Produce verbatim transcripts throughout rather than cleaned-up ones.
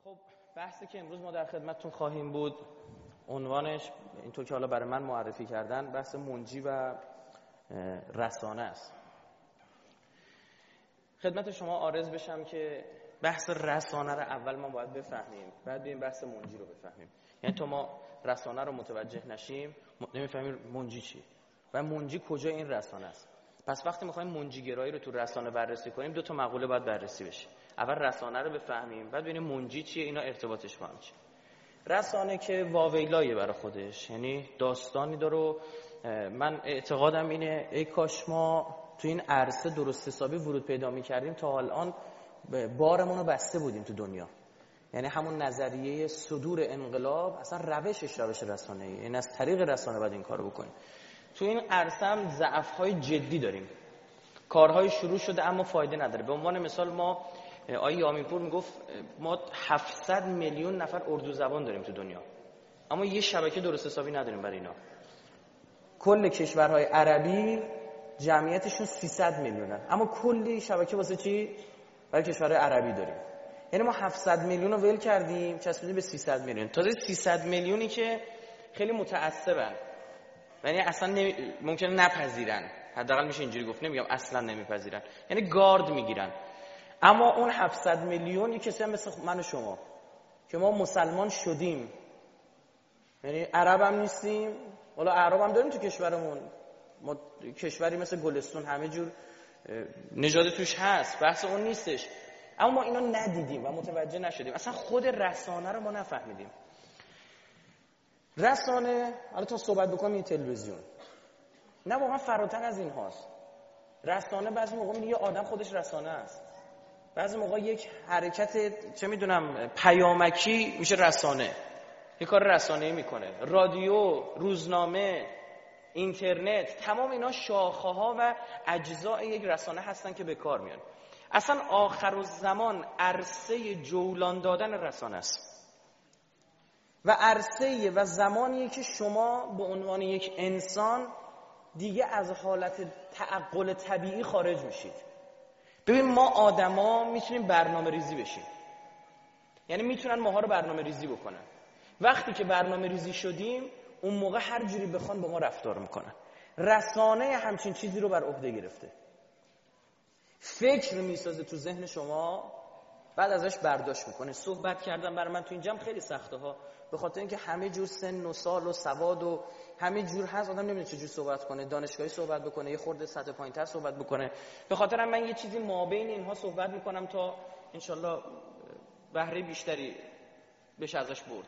خب بحثی که امروز ما در خدمتتون خواهیم بود عنوانش اینطور که حالا برای من معرفی کردن بحث منجی و رسانه است. خدمت شما عارض بشم که بحث رسانه رو اول ما باید بفهمیم، بعد بریم بحث منجی رو بفهمیم. یعنی تا ما رسانه رو متوجه نشیم نمیفهمیم منجی چیه و منجی کجا این رسانه است. پس وقتی میخوایم منجی گرایی رو تو رسانه بررسی کنیم دو تا مقوله باید بررسی بشه. اول رسانه رو بفهمیم، بعد ببینیم منجی چیه، اینا ارتباطش با هم چیه. رسانه که واویلایه برای خودش، یعنی داستانی داره. من اعتقادم اینه ای کاش ما تو این عرصه درست حسابی ورود پیدا می‌کردیم تا الان بارمون رو بسته بودیم تو دنیا. یعنی همون نظریه صدور انقلاب اصلا روشش روش رسانه‌ایه، این از طریق رسانه باید این کارو بکنیم. تو این عرصه هم ضعف‌های جدی داریم، کارهای شروع شده اما فایده نداره. به عنوان مثال ما آقای یامیپور میگفت ما هفتصد میلیون نفر اردو زبان داریم تو دنیا، اما یه شبکه درست حسابی نداریم برای اینا. کل کشورهای عربی جمعیتشون سیصد میلیونن، اما کلی شبکه واسه چی؟ برای کشورهای عربی داریم. یعنی ما هفتصد میلیون رو ول کردیم چسبیدیم به سیصد میلیون. تازه سیصد میلیونی که خیلی متعصبن، یعنی اصلا نمی... ممکنه نپذیرن، حداقل میشه اینجوری گفت، نمیگم اصلا نمیپذیرن، یعنی گارد میگیرن. اما اون هفتصد میلیونی کسی هم مثل من و شما که ما مسلمان شدیم، یعنی عرب هم نیستیم، والا عرب هم داریم تو کشورمون، ما کشوری مثل گلستون همه جور نژاد توش هست، بحث اون نیستش، اما ما اینا ندیدیم و متوجه نشدیم، اصلا خود رسانه رو ما نفهمیدیم. رسانه حالا تا صحبت بکنم این تلویزیون نه، واقعا فراتر از این هاست. رسانه بعضی موقع یه آدم خودش رسانه است، بعضی موقع یک حرکت چه میدونم پیامکی میشه رسانه، یه کار رسانه‌ای میکنه. رادیو، روزنامه، اینترنت، تمام اینا شاخه‌ها و اجزای یک رسانه هستن که به کار میان. اصلا آخرالزمان عرصه جولان دادن رسانه است و عرصه و زمانیه که شما به عنوان یک انسان دیگه از حالت تعقل طبیعی خارج میشید. ببین ما آدما میتونیم برنامه ریزی بشیم، یعنی میتونن ماها رو برنامه ریزی بکنن. وقتی که برنامه ریزی شدیم اون موقع هر جوری بخوان با ما رفتار میکنن. رسانه همچین چیزی رو بر عهده گرفته، فکر میسازه تو ذهن شما، بعد ازش برداشت میکنه. صحبت کردن برای من تو این جمع خیلی سخته ها، به خاطر اینکه همه جور سن و سال و سواد و همه جور هست، آدم نمیدونه چه جور صحبت کنه، دانشگاهی صحبت بکنه، یه خورده سطح پایین‌تر صحبت بکنه. به خاطر من یه چیزی مابین اینها صحبت میکنم تا انشالله بهره بیشتری بشه ازش برد.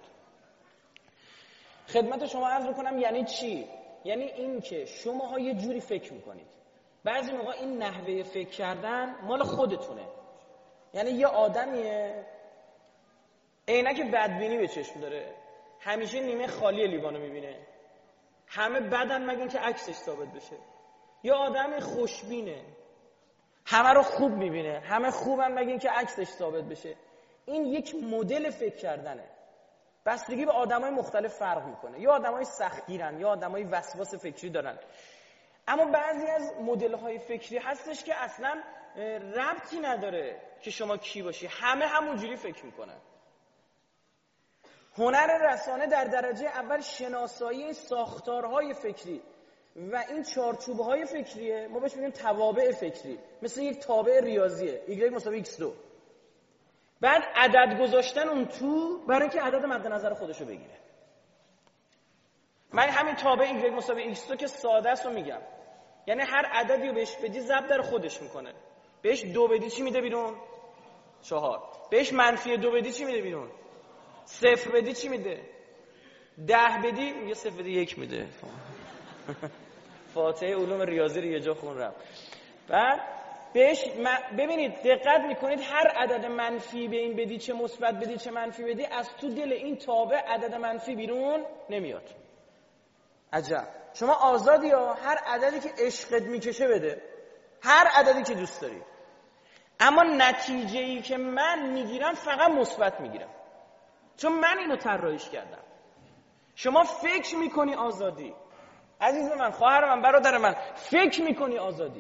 خدمت شما عرض بکنم یعنی چی؟ یعنی این که شماها یه جوری فکر میکنید، بعضی موقع این نحوه فکر کردن مال خودتونه. یعنی یه آدمیه عینک بدبینی به چشم داره، همیشه نیمه خالی لیوانو میبینه، همه بدن مگه که عکسش ثابت بشه. یه آدم خوشبینه، همه رو خوب میبینه، همه خوبن مگه که عکسش ثابت بشه. این یک مدل فکر کردنه، بستگی به آدمای مختلف فرق میکنه. یا آدمای سختگیرن، یا آدمای وسواس فکری دارن. اما بعضی از مدل‌های فکری هستش که اصلا ربطی نداره که شما کی باشی، همه همونجوری فکر میکنن. هنر رسانه در درجه اول شناسایی ساختارهای فکری و این چارچوب‌های فکریه، ما بهش میگیم توابع فکری، مثل یک تابع ریاضیه y مساوی ایکس دو. بعد عدد گذاشتن اون تو برای اینکه عدد مد نظر خودشو بگیره. من همین تابع y مساوی ایکس دو که ساده است رو میگم، یعنی هر عددی رو بهش بدی ضرب در خودش میکنه. بهش دو بدی چی میده بیرون؟ چهار. بهش منفی دو بدی چی میده بیرون؟ صفر بدی چی میده؟ ده بدی میگه صفر بدی یک میده. فاتحه علوم ریاضی رو یه جا خون رفت. بعد بهش ببینید دقت میکنید هر عدد منفی به این بدی، چه مثبت بدی چه منفی بدی، از تو دل این تابع عدد منفی بیرون نمیاد. عجب. شما آزادی ها، هر عددی که عشقت میکشه بده، هر عددی که دوست داری، اما نتیجه‌ای که من میگیرم فقط مثبت میگیرم، چون من اینو طراحیش کردم. شما فکر میکنی آزادی، عزیز من، خواهر من، برادر من، فکر میکنی آزادی،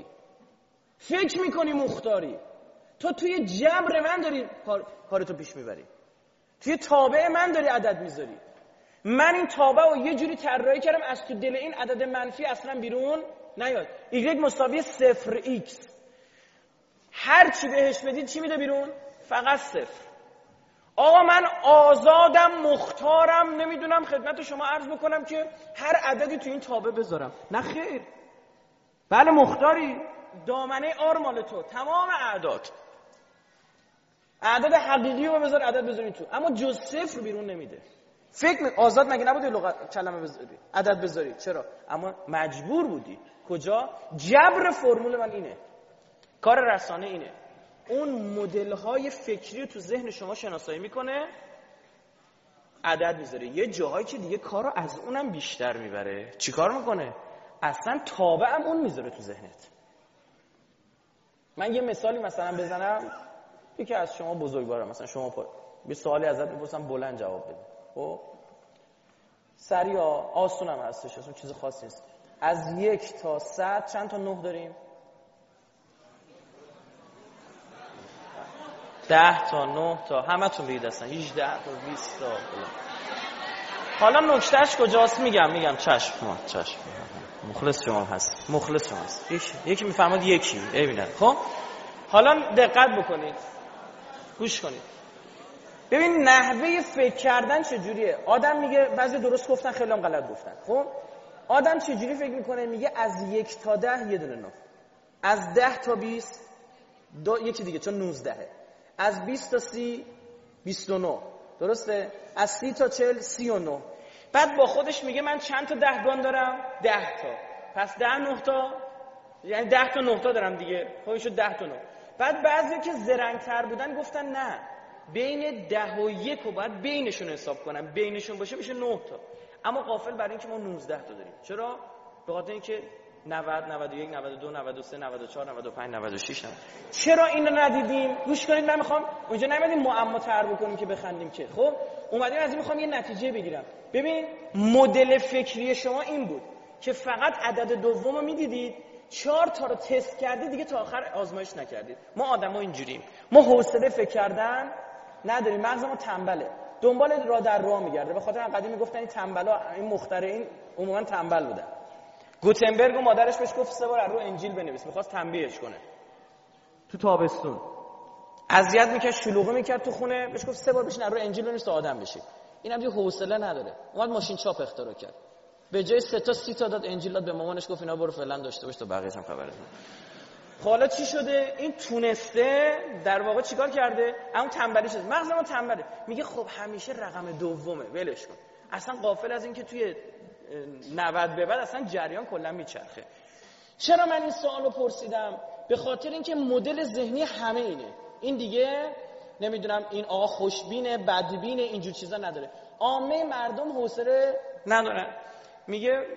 فکر میکنی مختاری، تو توی جبر من داری کار... کارتو پیش میبری. توی تابع من داری عدد میذاری. من این تابع رو یه جوری طراحی کردم از تو دل این عدد منفی اصلا بیرون نیاد. ایگرگ مساوی صفر ایکس. هر چی بهش بدید چی میده بیرون؟ فقط صفر. آقا من آزادم، مختارم، نمیدونم خدمت شما عرض بکنم که هر عددی تو این تابع بذارم. نه خیر. بله مختاری. دامنه آر مال تو، تمام اعداد. اعداد حقیقی رو بذار، عدد بذاری تو، اما جز صفر بیرون نمیده. فکر می آزاد مگه نبودی لغت کلمه بذاری، عدد بذاری؟ چرا؟ اما مجبور بودی. کجا؟ جبر فرمول من اینه. کار رسانه اینه. اون مدل‌های فکری رو تو ذهن شما شناسایی میکنه، عدد میذاره. یه جاهایی که دیگه کارو از اونم بیشتر میبره. چیکار میکنه؟ اصلا تابع هم اون میذاره تو ذهنت. من یه مثالی مثلا بزنم، یکی از شما بزرگوارم، مثلا شما پا یه سوالی ازت بپرسم بلند جواب بده. خب سریع آسونم هستش، اصلا چیز خاصی نیست. از یک تا صد چند تا نه داریم؟ ده تا نه تا همتون بگید اصلا هجده تا بیست تا. حالا نکتهش کجاست؟ میگم میگم چشم ما چشم مخلص شما هست، مخلص شما هست. یکی یکی میفهمد یکی ببینن. خب حالا دقت بکنید، گوش کنید، ببین نحوه فکر کردن چجوریه. آدم میگه بعضی درست گفتن خیلی هم غلط گفتن. خب آدم چجوری فکر میکنه؟ میگه از یک تا ده یه دونه نه، از ده تا بیست دو یکی دیگه چون نوزدهه، از بیست تا سی بیست و نه، درسته؟ از سی تا چهل سی و نه. بعد با خودش میگه من چند تا دهگان دارم؟ ده تا. پس ده نه تا، یعنی ده تا نه تا دارم دیگه. خب شد ده تا نه. بعد بعضی که زرنگ‌تر بودن گفتن نه، بین ده و یک رو باید بینشون حساب کنم، بینشون باشه میشه نه تا. اما غافل بر این که ما نوزده تا داریم. چرا؟ به خاطر اینکه نود نود و یک نود و دو نود و سه نود و چهار نود و پنج نود و شش نود. چرا اینو ندیدیم؟ گوش کنید، من میخوام اونجا نمیدیم معما تر بکنیم که بخندیم که. خب اومدیم از این میخوام یه نتیجه بگیرم. ببین مدل فکری شما این بود که فقط عدد دومو میدیدید، چهار تا رو تست کردید، دیگه تا آخر آزمایش نکردید. ما آدما اینجوریم، ما حوصله فکر کردن نداریم، مغزمون تنبله، دنبال راه در راه میگرده. به خاطر قدیم میگفتن این تنبلا، این مخترعین عموما تنبل بودن. گوتنبرگ و مادرش بهش گفت سه بار رو انجیل بنویس، میخواست تنبیهش کنه. تو تابستون اذیت میکرد، شلوغی میکرد تو خونه، بهش گفت سه بار بشین رو انجیل بنویس تا آدم بشی. اینم دیگه حوصله نداره، اومد ماشین چاپ اختراع کرد، به جای سه تا سی تا داد انجیل داد به مامانش، گفت اینا برو فعلا داشته باش تا بقیه‌اش هم خبره. خب حالا چی شده؟ این تونسته در واقع چیکار کرده؟ اون تنبلی شده، مغزمون تنبله، میگه خب همیشه رقم دومه، ولش کن. اصلا غافل از این که توی نود به بعد اصلا جریان کلا میچرخه. چرا من این سوالو پرسیدم؟ به خاطر اینکه مدل ذهنی همه اینه. این دیگه نمیدونم این آقا خوشبینه، بدبینه، اینجور چیزا نداره. عامه مردم حوصله ندارن. میگه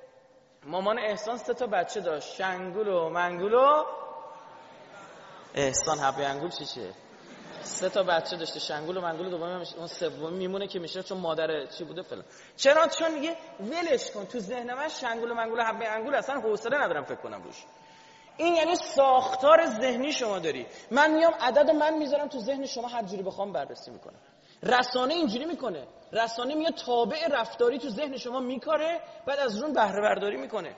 مامان احسان سه تا بچه داشت، شنگول و منگول و احسان حبه انگول چی چیه؟ سه تا بچه داشته، شنگول و منگول، دومی اون سومی میمونه که میشه چون مادر چی بوده فلان. چرا؟ چون میگه ولش کن، تو ذهن من شنگول و منگول و حبه انگول اصلا حوصله ندارم فکر کنم روش. این یعنی ساختار ذهنی شما داری. من میام عدد من میذارم تو ذهن شما، هر جوری بخوام بررسی میکنم. رسانه اینجوری میکنه، رسانه میاد تابع رفتاری تو ذهن شما میکاره، بعد از اون بهره برداری میکنه.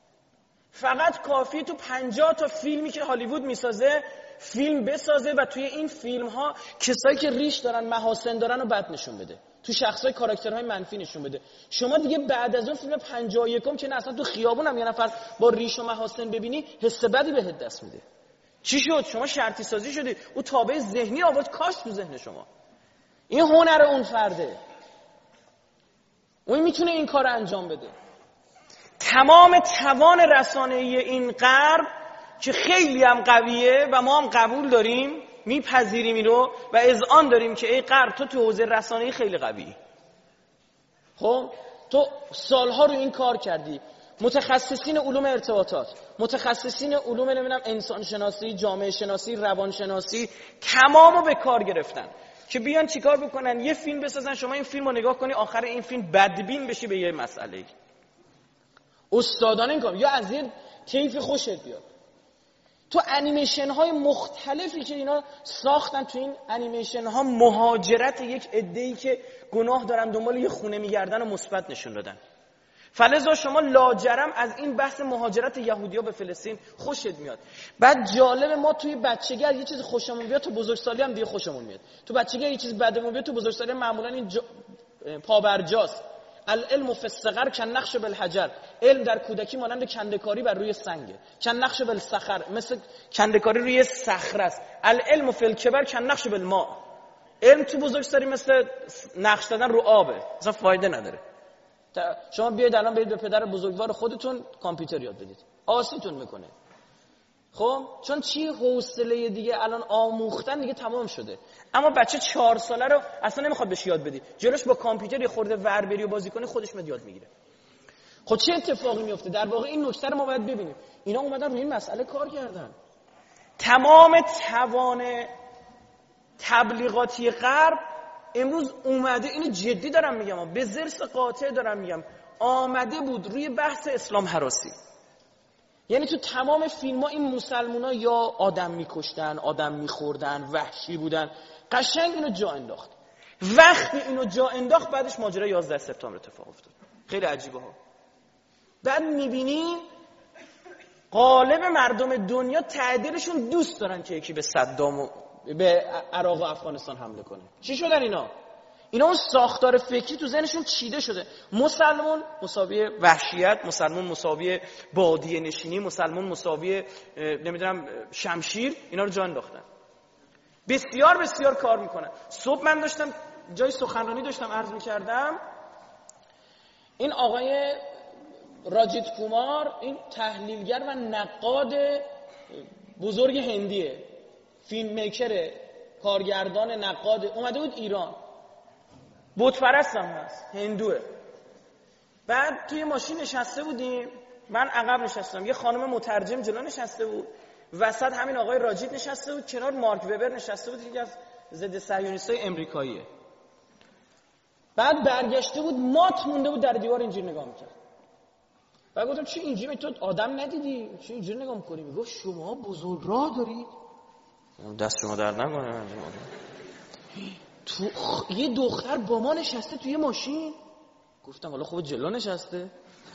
فقط کافیه تو پنجاه تا فیلمی که هالیوود میسازه فیلم بسازه و توی این فیلم ها کسایی که ریش دارن، محاسن دارن رو بد نشون بده، تو شخصای کاراکترهای منفی نشون بده. شما دیگه بعد از اون فیلم پنجاه و یکم که نه اصلا تو خیابونم یه نفر با ریش و محاسن ببینی حس بدی بهت دست میده. چی شد؟ شما شرطی سازی شدی، او تابع ذهنی آورد کاش تو ذهن شما. این هنر اون فرده، اون میتونه این کار انجام بده. تمام توان رسانه‌ای این غرب که خیلی هم قویه و ما هم قبول داریم، میپذیریم این رو و اذعان داریم که ای غرب تو تو حوزه رسانه‌ای خیلی قوی. خب تو سالها رو این کار کردی، متخصصین علوم ارتباطات، متخصصین علوم نمیدونم انسان شناسی، جامعه شناسی، روان شناسی، تمامو به کار گرفتن که بیان چیکار بکنن؟ یه فیلم بسازن، شما این فیلم رو نگاه کنی، آخر این فیلم بدبین بشی به یه مسئله. استادان این کار، یا از این کیف خوشت بیاد، تو انیمیشن های مختلفی که اینا ساختن، تو این انیمیشن ها مهاجرت یک عده‌ای که گناه دارن دنبال یه خونه میگردن و مثبت نشون دادن. فلذا شما لاجرم از این بحث مهاجرت یهودی‌ها به فلسطین خوشت میاد. بعد جالب، ما توی بچگی یه چیز خوشمون بیاد تو بزرگسالی هم دیگه خوشمون میاد. تو بچگی یه چیز بدمون بیاد تو بزرگسالی معمولا این جا... پابرجاست. العلم فی الصغر کالنقش بالحجر. علم در کودکی مانند کنده‌کاری بر روی سنگه. کالنقش بالصخر، مثل کنده‌کاری روی صخره است. العلم فی الکبر کالنقش بالماء. علم تو بزرگسالی مثل نقش دادن رو آبه، اصلا فایده نداره. شما بیاید الان برید به پدر بزرگوار خودتون کامپیوتر یاد بدید، آسیتون میکنه. خب چون چی؟ حوصله دیگه الان آموختن دیگه تمام شده. اما بچه چهار ساله رو اصلا نمیخواد بهش یاد بدی، جلوش با کامپیوتر یه خورده ور بری و بازی کنی، خودش میاد یاد میگیره. خب چه اتفاقی میفته؟ در واقع این نکته رو ما باید ببینیم. اینا اومدن روی این مسئله کار کردن. تمام توان تبلیغاتی غرب امروز اومده، اینو جدی دارم میگم، به ضرس قاطع دارم میگم، آمده بود روی بحث اسلام هراسی. یعنی تو تمام فیلم ها این مسلمونا یا آدم میکشتن، آدم میخوردن، وحشی بودن، قشنگ اینو جا انداخت. وقتی اینو جا انداخت بعدش ماجرای یازده سپتامبر اتفاق افتاد. خیلی عجیبه ها. بعد میبینی غالب مردم دنیا تعدیلشون دوست دارن که یکی به صدام و به عراق و افغانستان حمله کنه. چی شدن اینا؟ اینا اون ساختار فکری تو ذهنشون چیده شده. مسلمان مساوی وحشیت، مسلمان مساوی بادیه نشینی، مسلمان مساوی نمیدونم شمشیر، اینا رو جا انداختن. بسیار بسیار کار میکنن. صبح من داشتم جای سخنرانی داشتم عرض میکردم، این آقای راجیت کومار، این تحلیلگر و نقاد بزرگ هندیه، فیلم میکر، کارگردان، نقاد، اومده بود ایران. بت پرست هم هست، هندوه. بعد توی ماشین نشسته بودیم، من عقب نشستم، یه خانم مترجم جلو نشسته بود، وسط همین آقای راجیت نشسته بود، کنار مارک وبر نشسته بود، یکی از ضد صهیونیستای امریکاییه. بعد برگشته بود، مات مونده بود در دیوار، اینجوری نگاه میکرد. بعد گفتم چی اینجوری؟ تو آدم ندیدی؟ چی اینجوری نگاه میکنی؟ میگفت شما بزرگ راه دارید؟ دست شما درد نکنه. تو یه دختر با ما نشسته توی ماشین. گفتم حالا خوب جلو نشسته،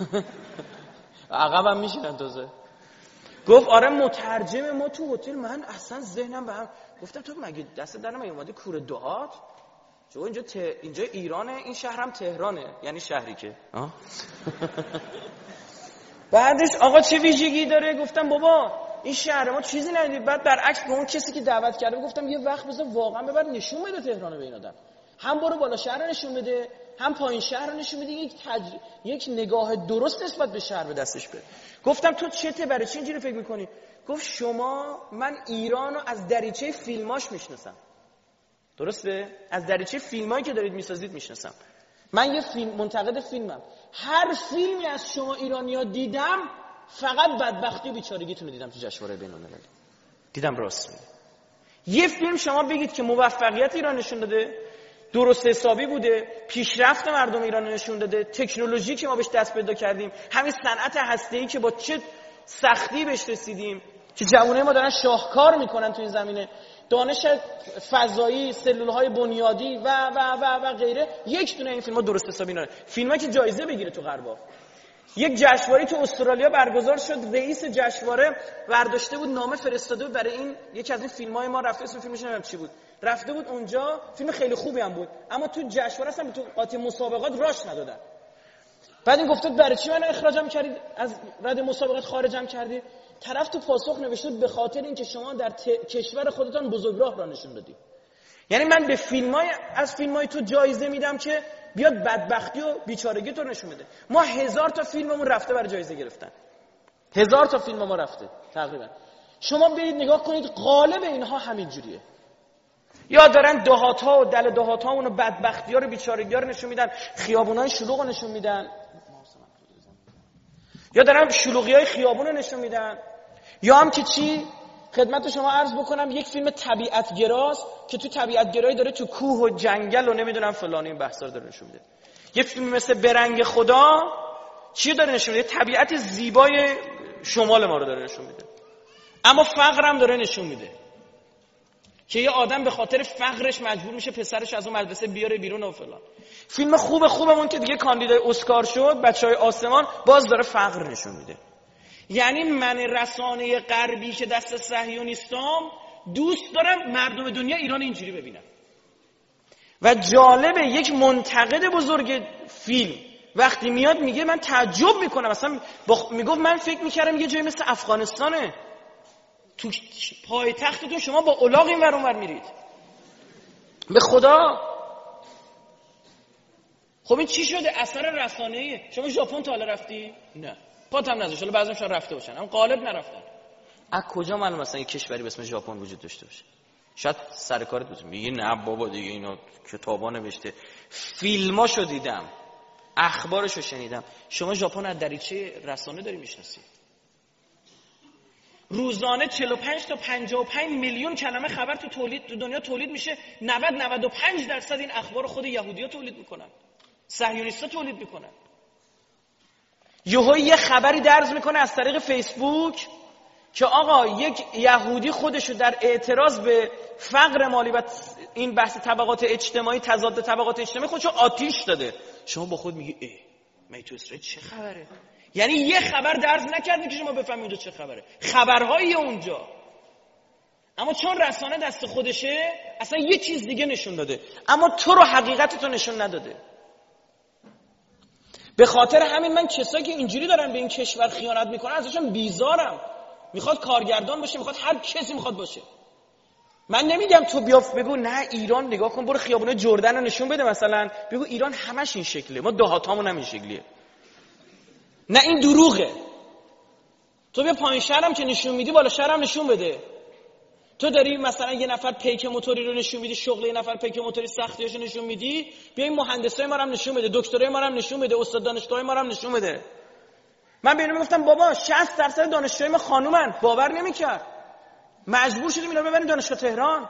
عقبم میشینن تازه. گفت آره مترجم ما تو هتل. من اصلا ذهنم به هم، گفتم تو مگه دست در نمیاد اومدی کوره دهات؟ چون اینجا ت... اینجا ایرانه، این شهرم تهرانه، یعنی شهری که آه؟ بعدش آقا چه ویژگی داره؟ گفتم بابا این شهر ما چیزی ندید. بعد برعکس به اون کسی که دعوت کرده گفتم یه وقت بذار واقعا ببر نشون بده تهران به این آدم، هم برو بالا شهر رو نشون بده، هم پایین شهر رو نشون بده، یک تج... یک نگاه درست نسبت به شهر به دستش بده. گفتم تو چته، برای چی اینجوری فکر می‌کنی؟ گفت شما، من ایرانو از دریچه فیلماش میشناسم. درسته؟ از دریچه فیلمایی که دارید میسازید میشناسم. من یه فیلم منتقد فیلمم. هر فیلمی از شما ایرانی‌ها دیدم، فقط بدبختی و بیچارگیتون رو دیدم تو جشنواره بین‌المللی. دیدم راست میگه. یه فیلم شما بگید که موفقیت ایران نشون داده، درست حسابی بوده، پیشرفت مردم ایران نشون داده، تکنولوژی که ما بهش دست پیدا کردیم، همین صنعت هسته‌ای که با چه سختی بهش رسیدیم، که جوانای ما دارن شاهکار میکنن تو این زمینه، دانش فضایی، سلول‌های بنیادی و و و و غیره. یک دونه این فیلم‌ها درست حسابی نه. فیلمایی که جایزه بگیره تو غربا. یک جشنواره تو استرالیا برگزار شد، رئیس جشنواره برداشته بود نامه فرستاده بود برای این یکی از این فیلم‌های ما، رفته اسم فیلمش نمیدونم چی بود، رفته بود اونجا، فیلم خیلی خوبی هم بود، اما تو جشنواره اصلا تو قاطی مسابقات راش ندادن. بعد این گفته برای چی من اخراجم کردید، از رد مسابقات خارجم کردید؟ طرف تو پاسخ نوشته به خاطر اینکه شما در ت... کشور خودتان بزرگراه را نشون دادید. یعنی من به فیلمای از فیلمای تو جایزه میدم که بیاد بدبختی و بیچارگی تو نشون بده. ما هزار تا فیلممون رفته برای جایزه گرفتن، هزار تا فیلم ما رفته تقریبا. شما برید نگاه کنید، غالب اینها همین جوریه. یا دارن دهات‌ها و دل دهات‌هامون و بدبختی‌ها رو، بیچارگی‌ها رو نشون میدن، خیابونای شلوغ رو نشون میدن، یا دارن شلوغی‌های خیابون رو نشون میدن، یا هم که چی خدمت شما عرض بکنم یک فیلم طبیعت گراست که تو طبیعت گرایی داره تو کوه و جنگل و نمیدونم فلان این بحثا رو داره نشون میده. یه فیلم مثل برنگ خدا چی داره نشون میده؟ طبیعت زیبای شمال ما رو داره نشون میده. اما فقرم داره نشون میده که یه آدم به خاطر فقرش مجبور میشه پسرش از اون مدرسه بیاره بیرون و فلان. فیلم خوب خوبمون که دیگه کاندیدای اسکار شد، بچهای آسمان، باز داره فقر نشون میده. یعنی من رسانه غربی که دست صهیونیستام دوست دارم مردم دنیا ایران اینجوری ببینن. و جالبه یک منتقد بزرگ فیلم وقتی میاد میگه من تعجب میکنم، مثلا بخ... میگفت من فکر میکردم یه جایی مثل افغانستانه، تو پایتختتون شما با الاغ این ور اون ور میرید. به خدا. خب این چی شده؟ اثر رسانه‌ایه. شما ژاپن تا حالا رفتی؟ نه. پاتم نذاش. حالا بعضی‌هاشون رفته باشن، اما غالب نرفتن. از کجا معلوم مثلا یه کشوری به اسم ژاپن وجود داشته باشه؟ شاید سر کارت باشه. میگه نه بابا دیگه اینا کتابا نوشته، فیلماشو دیدم، اخبارشو شنیدم. شما ژاپن از دریچه رسانه داری میشناسی؟ روزانه چهل و پنج تا پنجاه و پنج میلیون کلمه خبر تو تولید تو دنیا تولید میشه. نود نود و پنج درصد این اخبار خود یهودی‌ها تولید میکنن، صهیونیست‌ها تولید میکنن. یهو یه خبری درز میکنه از طریق فیسبوک که آقا یک یهودی خودشو در اعتراض به فقر مالی و این بحث طبقات اجتماعی، تضاد طبقات اجتماعی، خودشو آتیش داده. شما با خود میگی اه می تو اسرائیل چه خبره؟ یعنی یه خبر درز نکردی که شما بفهمید اونجا چه خبره. خبرهای اونجا. اما چون رسانه دست خودشه اصلا یه چیز دیگه نشون داده، اما تو رو حقیقتتو نشون نداده. به خاطر همین من کسایی که اینجوری دارن به این کشور خیانت میکنن ازشون بیزارم. میخواد کارگردان باشه، میخواد هر کسی میخواد باشه. من نمیگم تو بیاف بگو نه ایران نگاه کن، برو خیابونه جردن رو نشون بده مثلا، بگو ایران همش این شکله، ما دهاتامون هم این شکلیه. نه این دروغه. تو بیا پایین شهرم که نشون میدی، بالا شهرم نشون بده. تو داری مثلا یه نفر پیک موتوری رو نشون میدی، شغل یه نفر پیک موتوری سختیاشو نشون میدی، بیا این مهندسای ما رو هم نشون بده، دکترای ما رو هم نشون بده، استاد دانشگاه ما رو هم نشون بده. من به اینا میگفتم بابا شصت درصد دانشجوی ما خانومن، باور نمیکرد. مجبور شدیم اینا رو ببریم دانشگاه تهران.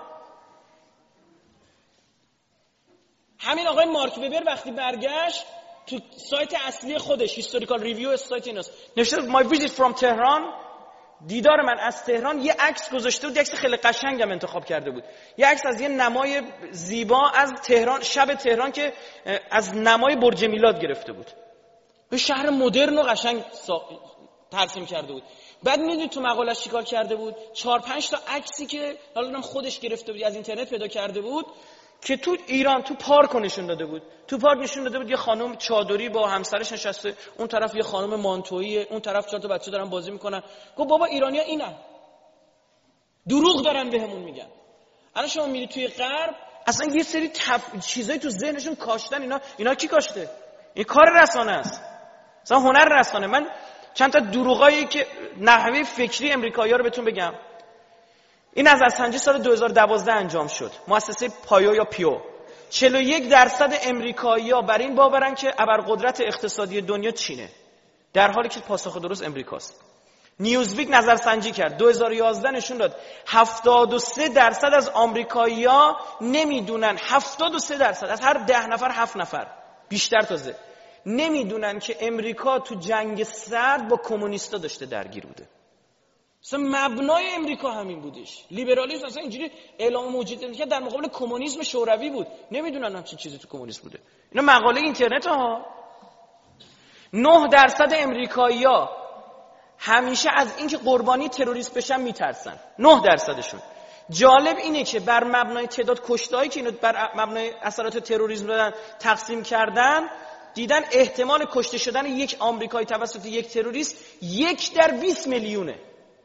همین آقای مارک وبر وقتی برگشت تو سایت اصلی خودش، هیستوریکال ریویو سایت ایناست، نوشته my visit from تهران، دیدار من از تهران، یه عکس گذاشته بود، یه عکس خیلی قشنگم انتخاب کرده بود، یه عکس از یه نمای زیبا از تهران، شب تهران که از نمای برج میلاد گرفته بود. به شهر مدرن و قشنگ ترسیم کرده بود. بعد میدونید تو مقالش چیکار کرده بود؟ چهار پنج تا عکسی که حالا خودش گرفته بود از اینترنت پیدا کرده بود که تو ایران تو پارک نشون داده بود. تو پارک نشون داده بود یه خانم چادری با همسرش نشسته، اون طرف یه خانم مانتویی، اون طرف چهار تا بچه دارن بازی میکنن. گفت بابا ایرانی‌ها اینن. دروغ دارن بهمون میگن. الان شما میری توی غرب اصلا یه سری تف... چیزایی تو ذهنشون کاشتن. اینا اینا کی کاشته؟ این کار رسانه است. مثلا هنر رسانه. من چند تا دروغایی که نحوه فکری امریکایی‌ها رو بهتون بگم. این نظرسنجی سال دو هزار و دوازده انجام شد. مؤسسه پایو یا پیو. چهل و یک درصد امریکایی‌ها بر این باورن که ابرقدرت اقتصادی دنیا چینه، در حالی که پاسخ درست امریکاست. نیوزویک نظرسنجی کرد دو هزار و یازده نشون داد هفتاد و سه درصد از آمریکایی‌ها نمیدونن، هفتاد و سه درصد از هر ده نفر هفت نفر، بیشتر تازه، نمیدونن که امریکا تو جنگ سرد با کمونیستا داشته درگیر بوده. مثلا مبنای امریکا همین بودش. لیبرالیسم اصلا اینجوری اعلام موجودیت می‌کرد در مقابل کمونیسم شوروی بود. نمیدونن همچین چیزی تو کمونیسم بوده. اینا مقاله اینترنت ها. نه درصد امریکایی‌ها همیشه از اینکه قربانی تروریست بشن میترسن. نه درصدشون. جالب اینه که بر مبنای تعداد کشته‌هایی که اینو بر مبنای اثرات تروریسم دادن تقسیم کردن، دیدن احتمال کشته شدن یک آمریکایی توسط یک تروریست یک در بیست میلیونه.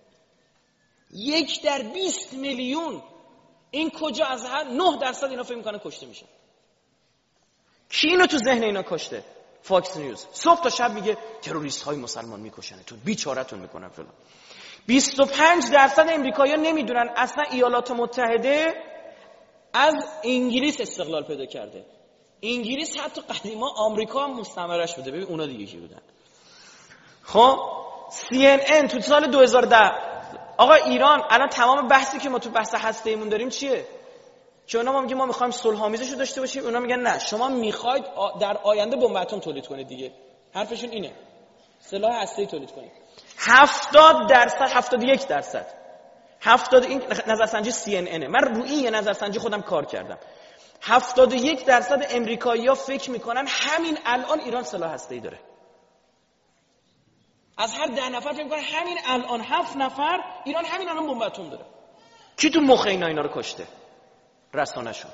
یک در بیست میلیون. این کجا از هر نه درصد اینا فکر میکنه کشته میشه. کی اینو تو ذهن اینا کشته؟ فاکس نیوز. صبح تا شب میگه تروریست های مسلمان میکشنتون، بیچارهتون میکنن فلان. بیست و پنج درصد امریکایی‌ها نمیدونن اصلا ایالات متحده از انگلیس استقلال پیدا کرده. انگلیس حتی قدیما آمریکا هم مستعمرش بوده. ببین اونا دیگه کی بودن. خب سی ان ان تو سال دو هزار و ده، آقا ایران الان تمام بحثی که ما تو بحث هسته ایمون داریم چیه؟ که اونا ما میگیم ما میخوایم صلح آمیزشو داشته باشیم، اونا میگن نه شما میخواید در آینده بمب اتم تولید کنید دیگه. حرفشون اینه. سلاح هسته‌ای تولید کنید. هفتاد درصد هفتاد و یک درصد هفتاد این نظرسنجی سی ان انه. من روی این نظرسنجی خودم کار کردم. هفتاد و یک درصد امریکایی‌ها فکر میکنن همین الان ایران سلاح هسته‌ای داره. از هر ده نفر فکر میکنن همین الان هفت نفر ایران همین الان بمب اتم داره. کی تو مخ اینا اینا رو کشته؟ رسانه‌شون.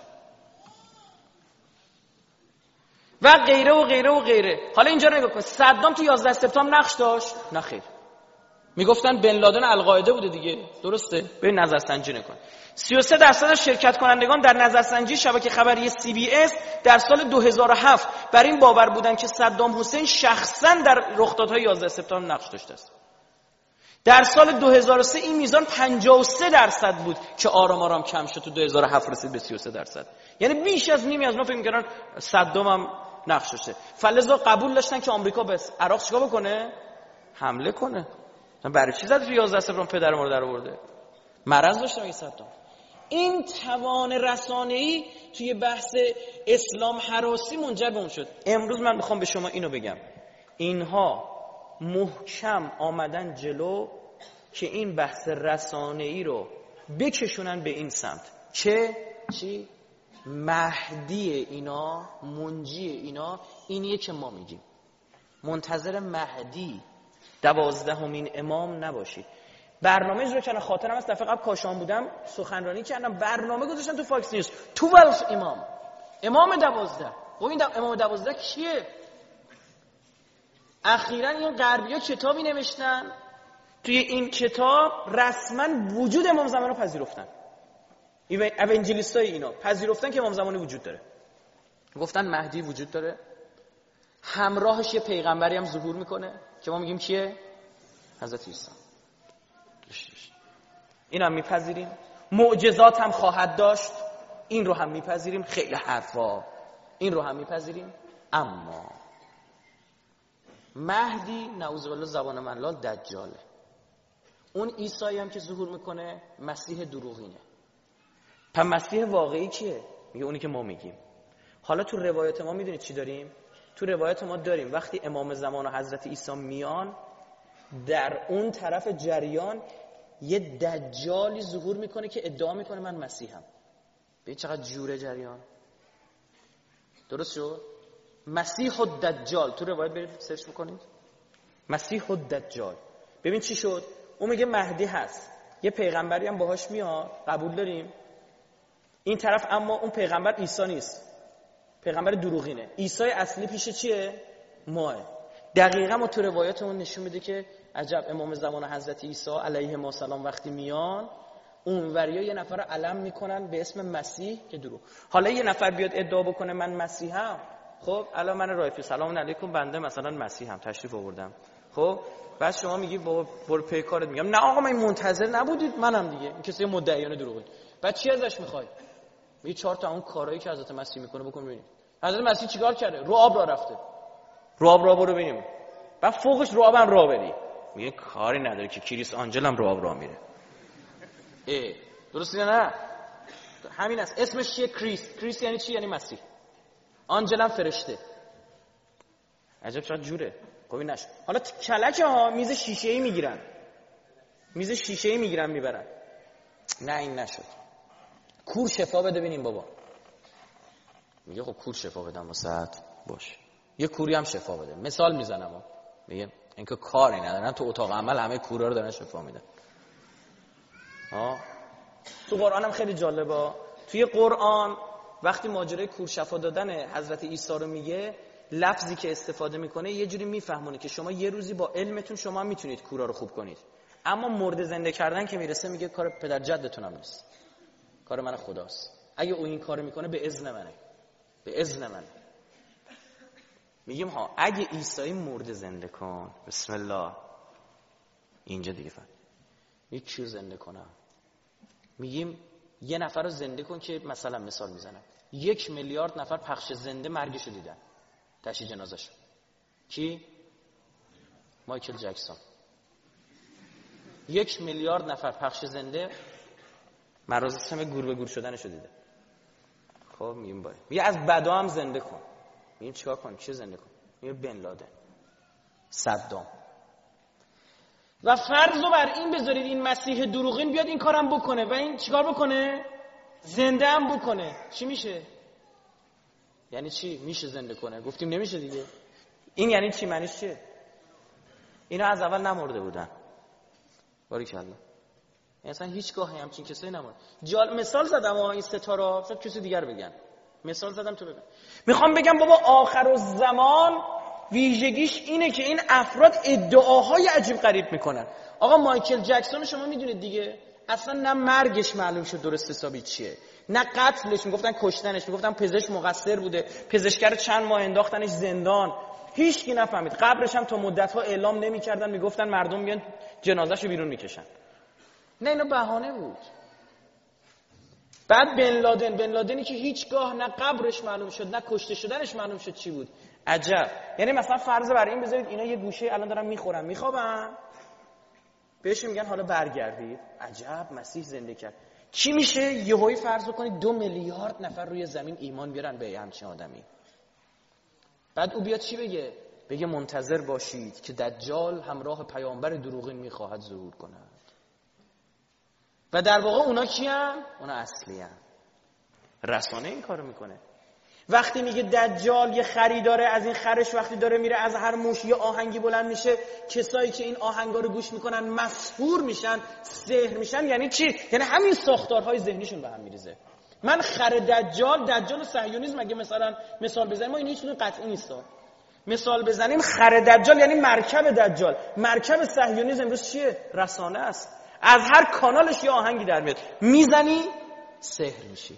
و غیره و غیره و غیره. حالا اینجا رو نگاه کن. صدام تو یازده سپتامبر نقش داشت؟ نه خیر. میگفتن بن لادن القاعده بوده دیگه. درسته؟ به نظرسنجی نکن. سی و سه درصد از شرکت کنندگان در نظرسنجی شبکه خبری سی بی اس در سال دو هزار و هفت بر این باور بودند که صدام حسین شخصاً در رخدادهای یازده سپتامبر نقش داشته است. در سال دو هزار و سه این میزان پنجاه و سه درصد بود که آرام آرام کم شد، تو دو هزار و هفت رسید به سی و سه درصد. یعنی بیش از نیمی از ما فکر می‌کردن صدام هم نقش داشته. فلذا قبول داشتن که آمریکا به عراق چیکار بکنه؟ حمله کنه. برای چی زد تو یازده سپتامبر پدر ما رو در آورده؟ مرض داشتم این صدام. این توان رسانه‌ای توی بحث اسلام هراسی منجر به اون شد. امروز من میخوام به شما اینو بگم، اینها محکم آمدن جلو که این بحث رسانه‌ای رو بکشونن به این سمت. چه؟ چی؟ مهدی اینا، منجی اینا اینیه که ما میگیم. منتظر مهدی دوازدهمین امام نباشید. برنامه اجرا کردن، خاطرم از دفعه قبل کاشان بودم سخنرانی کردم، برنامه گذاشتن تو فاکس نیوز، دوازده امام، امام دوازده. و این دو... امام دوازده کیه؟ اخیراً این غربی‌ها کتابی نوشتن، توی این کتاب رسما وجود امام زمان رو پذیرفتن. اوینجلیستای اینا پذیرفتن که امام زمانی وجود داره. گفتن مهدی وجود داره، همراهش یه پیغمبری هم ظهور میکنه که ما میگیم کیه؟ حضرت عیسی. این هم میپذیریم. معجزات هم خواهد داشت، این رو هم میپذیریم. خیلی حرفا، این رو هم میپذیریم. اما مهدی نعوذ بالله زبان ملال دجاله. اون عیسی هم که ظهور میکنه مسیح دروغینه. پس مسیح واقعی کیه؟ میگه اونی که ما میگیم. حالا تو روایت ما میدونید چی داریم؟ تو روایت ما داریم وقتی امام زمان و حضرت عیسی میان، در اون طرف جریان یه دجالی ظهور میکنه که ادعا میکنه من مسیحم. ببین چقدر جوره جریان. درست شد؟ مسیح الدجال تو روایت برید سرچ بکنید. مسیح الدجال. ببین چی شد؟ اون میگه مهدی هست، یه پیغمبری هم باهاش میاد، قبول داریم. این طرف اما اون پیغمبر عیسی نیست، پیغمبر دروغینه. عیسی اصلی پیش چیه؟ ماه. دقیقاً ما تو روایتمون نشون میده که عجب امام زمان حضرت عیسی علیه السلام وقتی میان، اونوریا یه نفر رو علم میکنن به اسم مسیح که دروغ. حالا یه نفر بیاد ادعا بکنه من مسیحم، خب الان من رایفی سلام علیکم بنده مثلا مسیحم تشریف آوردم، خب بعد شما میگی بابا برو پی کارت. میگم نه آقا من منتظر نبودید، منم دیگه. این کسی مدعیان دروغه. بعد چی ازش میخوای؟ میگه چهار تا اون کارهایی که حضرت مسیح میکنه بکن ببینیم. حضرت مسیح چیکار کرده؟ رو آب راه رفته. رو آب راه برو ببینیم. بعد فوقش رو آبم راه بری. میگه کاری نداره که کریس آنجل هم رو آب راه میره. اه درسته یا نه؟ همین است. اسمش چیه؟ کریس. کریس یعنی چی؟ یعنی مسیح. آنجل هم فرشته. عجب چقدر جوره. خب این نشه. حالا کلک ها میز شیشه‌ای میگیرن. میز شیشه‌ای میگیرن میبرن. نه این نشد. کور شفا بده ببینیم بابا. میگه خب کور شفا بدم واسط باش. یه کوری هم شفا بده. مثال میزنم. میگه اینکه کاری ندارن تو اتاق عمل همه کورا رو دارن شفا میدن. ها تو قرآن هم خیلی جالبه. توی قرآن وقتی ماجرای کور شفا دادن حضرت عیسی رو میگه، لفظی که استفاده میکنه یه جوری میفهمونه که شما یه روزی با علمتون شما هم میتونید کورا رو خوب کنید، اما مرده زنده کردن که میرسه میگه کار پدر جدتونم نیست، کار من خداست. اگه او این کارو میکنه به اذن منه، به اذن منه. میگیم ها اگه عیسی مرده زنده کن، بسم الله، اینجا دیگه فهم یک چیز زنده کنم. میگیم یه نفر رو زنده کن که مثلا مثال میزنم یک میلیارد نفر پخش زنده مرگشو دیدن، تشییع جنازه‌شو. کی؟ مایکل جکسون. یک میلیارد نفر پخش زنده مراسم گور به گور شدنشو دیده. خب میگیم باید میگه از بدا هم زنده کن. میگیم چیکار کنیم؟ چی زنده کن؟ میگه بن لادن، صدام. و فرض رو بر این بذارید این مسیح دروغین بیاد این کارم بکنه و این چیکار بکنه؟ زنده هم بکنه. چی میشه؟ یعنی چی؟ میشه زنده کنه. گفتیم نمیشه دیگه. این یعنی چی؟ معنیش چیه؟ اینا از اول نمرده بودن. باریکالله. اصلا هیچگاه همچین کسایی نمرده. جال مثال زدم این ستاره، مثلا کسی دیگر بگن. مثال زدم تو بگم. میخوام بگم بابا آخر الزمان ویژگیش اینه که این افراد ادعاهای عجیب غریب میکنن. آقا مایکل جکسون شما میدونید دیگه، اصلا نه مرگش معلوم شد درست حسابی چیه، نه قتلش، میگفتن کشتنش، میگفتن پزشک مقصر بوده، پزشکر چند ماه انداختنش زندان، هیچ کی نفهمید. قبرش هم تا مدت‌ها اعلام نمی‌کردن، میگفتن مردم بیان جنازه‌شو بیرون میکشن. نه اینا بهانه بود. بعد بن لادن، بن لادنی که هیچگاه نه قبرش معلوم شد نه کشته شدنش معلوم شد چی بود. عجب. یعنی مثلا فرض بر این بذارید اینا یه گوشه الان دارن میخورن میخوابن، بهش میگن حالا برگردید. عجب، مسیح زنده کرد. چی میشه؟ یهویی فرض کنید دو میلیارد نفر روی زمین ایمان بیارن به همچین آدمی. بعد او بیاد چی بگه؟ بگه منتظر باشید که دجال همراه پیامبر دروغین میخواهد ظهور کند. و در واقع اونا کیان؟ اونا اصلی هن. رسانه این کارو میکنه. وقتی میگه دجال یه خری داره، از این خرش وقتی داره میره از هر موش یه آهنگی بلند میشه، کسایی که این آهنگا رو گوش میکنن مسحور میشن، سحر میشن. یعنی چی؟ یعنی همین ساختارهای ذهنیشون به هم میریزه. من خر دجال، دجال و صهیونیسم اگه مثلا مثال بزنیم، ما این هیچ چیز قطعی نیست. مثال بزنیم خر دجال یعنی مرکب دجال، مرکب صهیونیسم امروز چیه؟ رسانه است. از هر کانالش یه آهنگی در میاد، میزنی سحر میشی.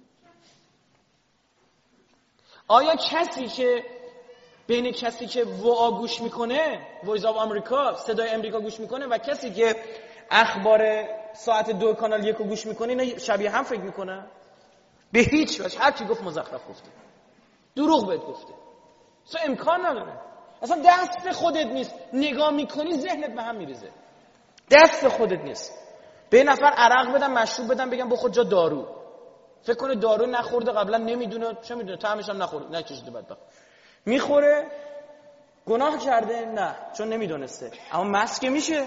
آیا کسی که بین کسی که وآ گوش میکنه، وایس آف آمریکا، صدای امریکا گوش میکنه، و کسی که اخبار ساعت دو کانال یک رو گوش میکنه، اینا شبیه هم فکر میکنه؟ به هیچ وجه. هر کی گفت مزخرف گفته، دروغ بهت گفته، اصلا امکان نداره. اصلا دست خودت نیست، نگاه میکنی ذهنت به هم میریزه. دست خودت نیست. به این نفر عرق بدم، مشروب بدم، بگم بخور جا دارو، فکر کنه دارو نخورده قبلا، نمیدونه، چه میدونه، طعمش هم نخورده، نکشیده، بدبخت میخوره. گناه کرده؟ نه، چون نمیدونسته. اما مسک میشه.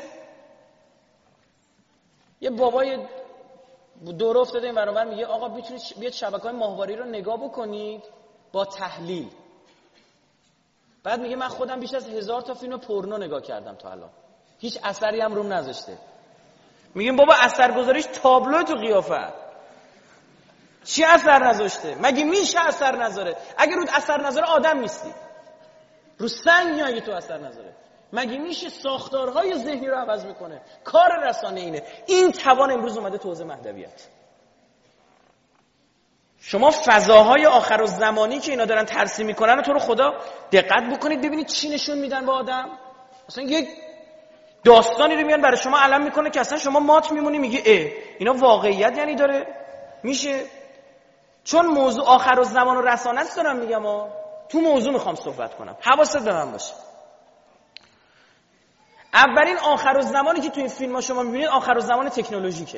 یه بابای دور افتاده این برابر میگه آقا میتونید بیاد شبکه‌های ماهواری رو نگاه بکنید با تحلیل. بعد میگه من خودم بیش از هزار تا فیلم پورنو نگاه کردم تا الان، هیچ اثری هم روم نذاشته. میگیم بابا اثرگذاریش تابلو تو قیافه، چی اثر نذاشته؟ مگه میشه اثر نذاره؟ اگه رود اثر نذاره آدم نیستی. رو سنگ اگه تو اثر نذاره، مگه میشه؟ ساختارهای ذهنی رو عوض میکنه. کار رسانه اینه. این توان امروز اومده تو حوزه مهدویت. شما فضاهای آخر الزمانی که اینا دارن ترسیم میکنن، تو رو خدا دقت بکنید ببینید چی نشون میدن به آدم. اصلا یک داستانی رو میان برای شما علم میکنه که اصلا شما مات میمونی، میگی اه اینا واقعیت یعنی داره میشه. چون موضوع آخر الزمان و رسانه است دارم میگم ها، تو موضوع میخوام صحبت کنم، حواست به من باشه. اولین آخر الزمانی که تو این فیلم ها شما میبینید آخر الزمان تکنولوژیکه.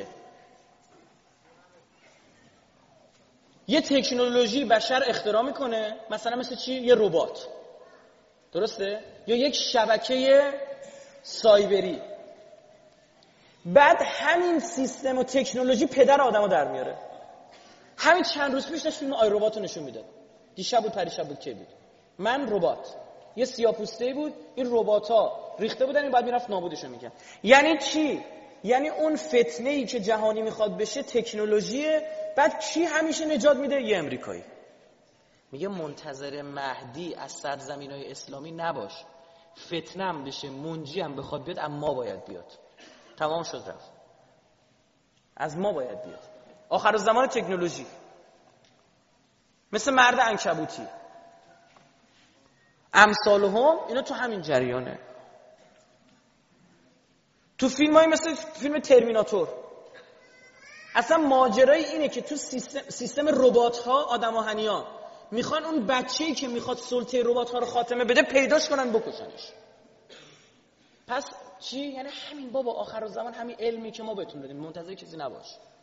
یه تکنولوژی بشر اختراع میکنه، مثلا مثل چی؟ یه ربات، درسته؟ یا یک شبکه سایبری. بعد همین سیستم و تکنولوژی پدر آدمو در میاره. همین چند روز پیش داشت فیلم آی ربات رو نشون میداد. دیشب بود پریشب بود که بود. من ربات، یه سیاه‌پوسته‌ای بود، این ربات‌ها ریخته بودن، این بعد میرفت نابودشون میکرد. یعنی چی؟ یعنی اون فتنه‌ای که جهانی میخواد بشه تکنولوژیه. بعد کی همیشه نجات میده؟ یه امریکایی. میگه منتظر مهدی از سرزمین‌های اسلامی نباش، فتنه هم بشه، منجی هم بخواد بیاد، اما باید بیاد. تمام شد رفت. از ما باید بیاد. آخر الزمان تکنولوژی مثل مرد عنکبوتی امثالهم، اینا تو همین جریانه. تو فیلمایی مثل فیلم ترمیناتور اصلا ماجرای اینه که تو سیستم سیستم ربات‌ها، آدم آهنی‌ها میخوان اون بچه‌ای که میخواد سلطه ربات‌ها رو خاتمه بده پیداش کنن، بکشنش. پس چی؟ یعنی همین بابا آخر الزمان همین علمی که ما بهتون دادیم، منتظر کسی نباش.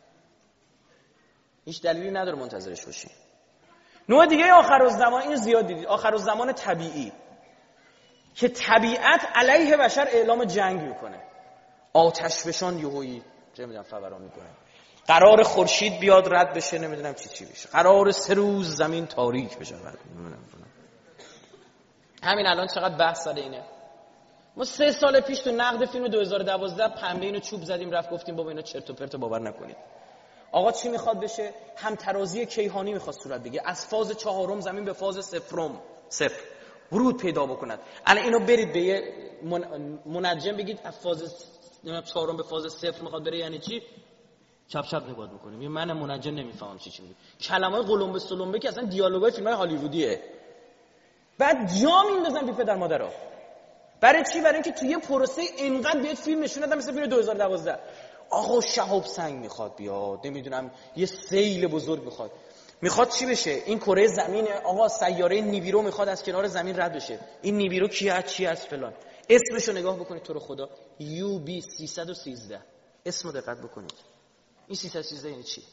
هیچ دلیلی نداره منتظرش باشی. نوع دیگه آخر الزمان اینو زیاد دیدید، آخر الزمان طبیعی، که طبیعت علیه بشر اعلام جنگ میکنه. آتش فشان یهویی چه میدونم فوران میکنه. قرار خورشید بیاد رد بشه نمیدونم چی چی بشه. قرار سه روز زمین تاریک بشه. همین الان چقدر بحث سر اینه. ما سه سال پیش تو نقد فیلم دو هزار و دوازده پنبه اینو چوب زدیم رفت گفتیم بابا اینا چرت و پرت باور نکنید. آقا چی میخواد بشه؟ همترازی کیهانی میخواد صورت بگیره. از فاز چهارم زمین به فاز صفرم صفر ورود پیدا بکند. الان اینو برید به یه منجم بگید از فاز چهارم به فاز صفر میخواد بره یعنی چی؟ چپ چپ نگاه میکنیم. یه من منجم نمیفهمم چی چی میگه. کلمه‌های قلمبه سلمبه که اصلا دیالوگای فیلم‌های هالیوودیه. بعد جا میندازن بی پدر مادرها. برای چی؟ برای اینکه توی یه پروسه اینقدر بهت فیلم نشون دادن مثل فیلم دو هزار و دوازده. آقا شهاب سنگ میخواد بیاد، نمیدونم یه سیل بزرگ میخواد. میخواد چی بشه؟ این کره زمین آقا سیاره نیبیرو میخواد از کنار زمین رد بشه. این نیبیرو کیه؟ چی از فلان. اسمشو نگاه بکنید تو رو خدا. یو بی سیصد و سیزده. اسمو دقت بکنید. این سیصد و سیزده یعنی چی؟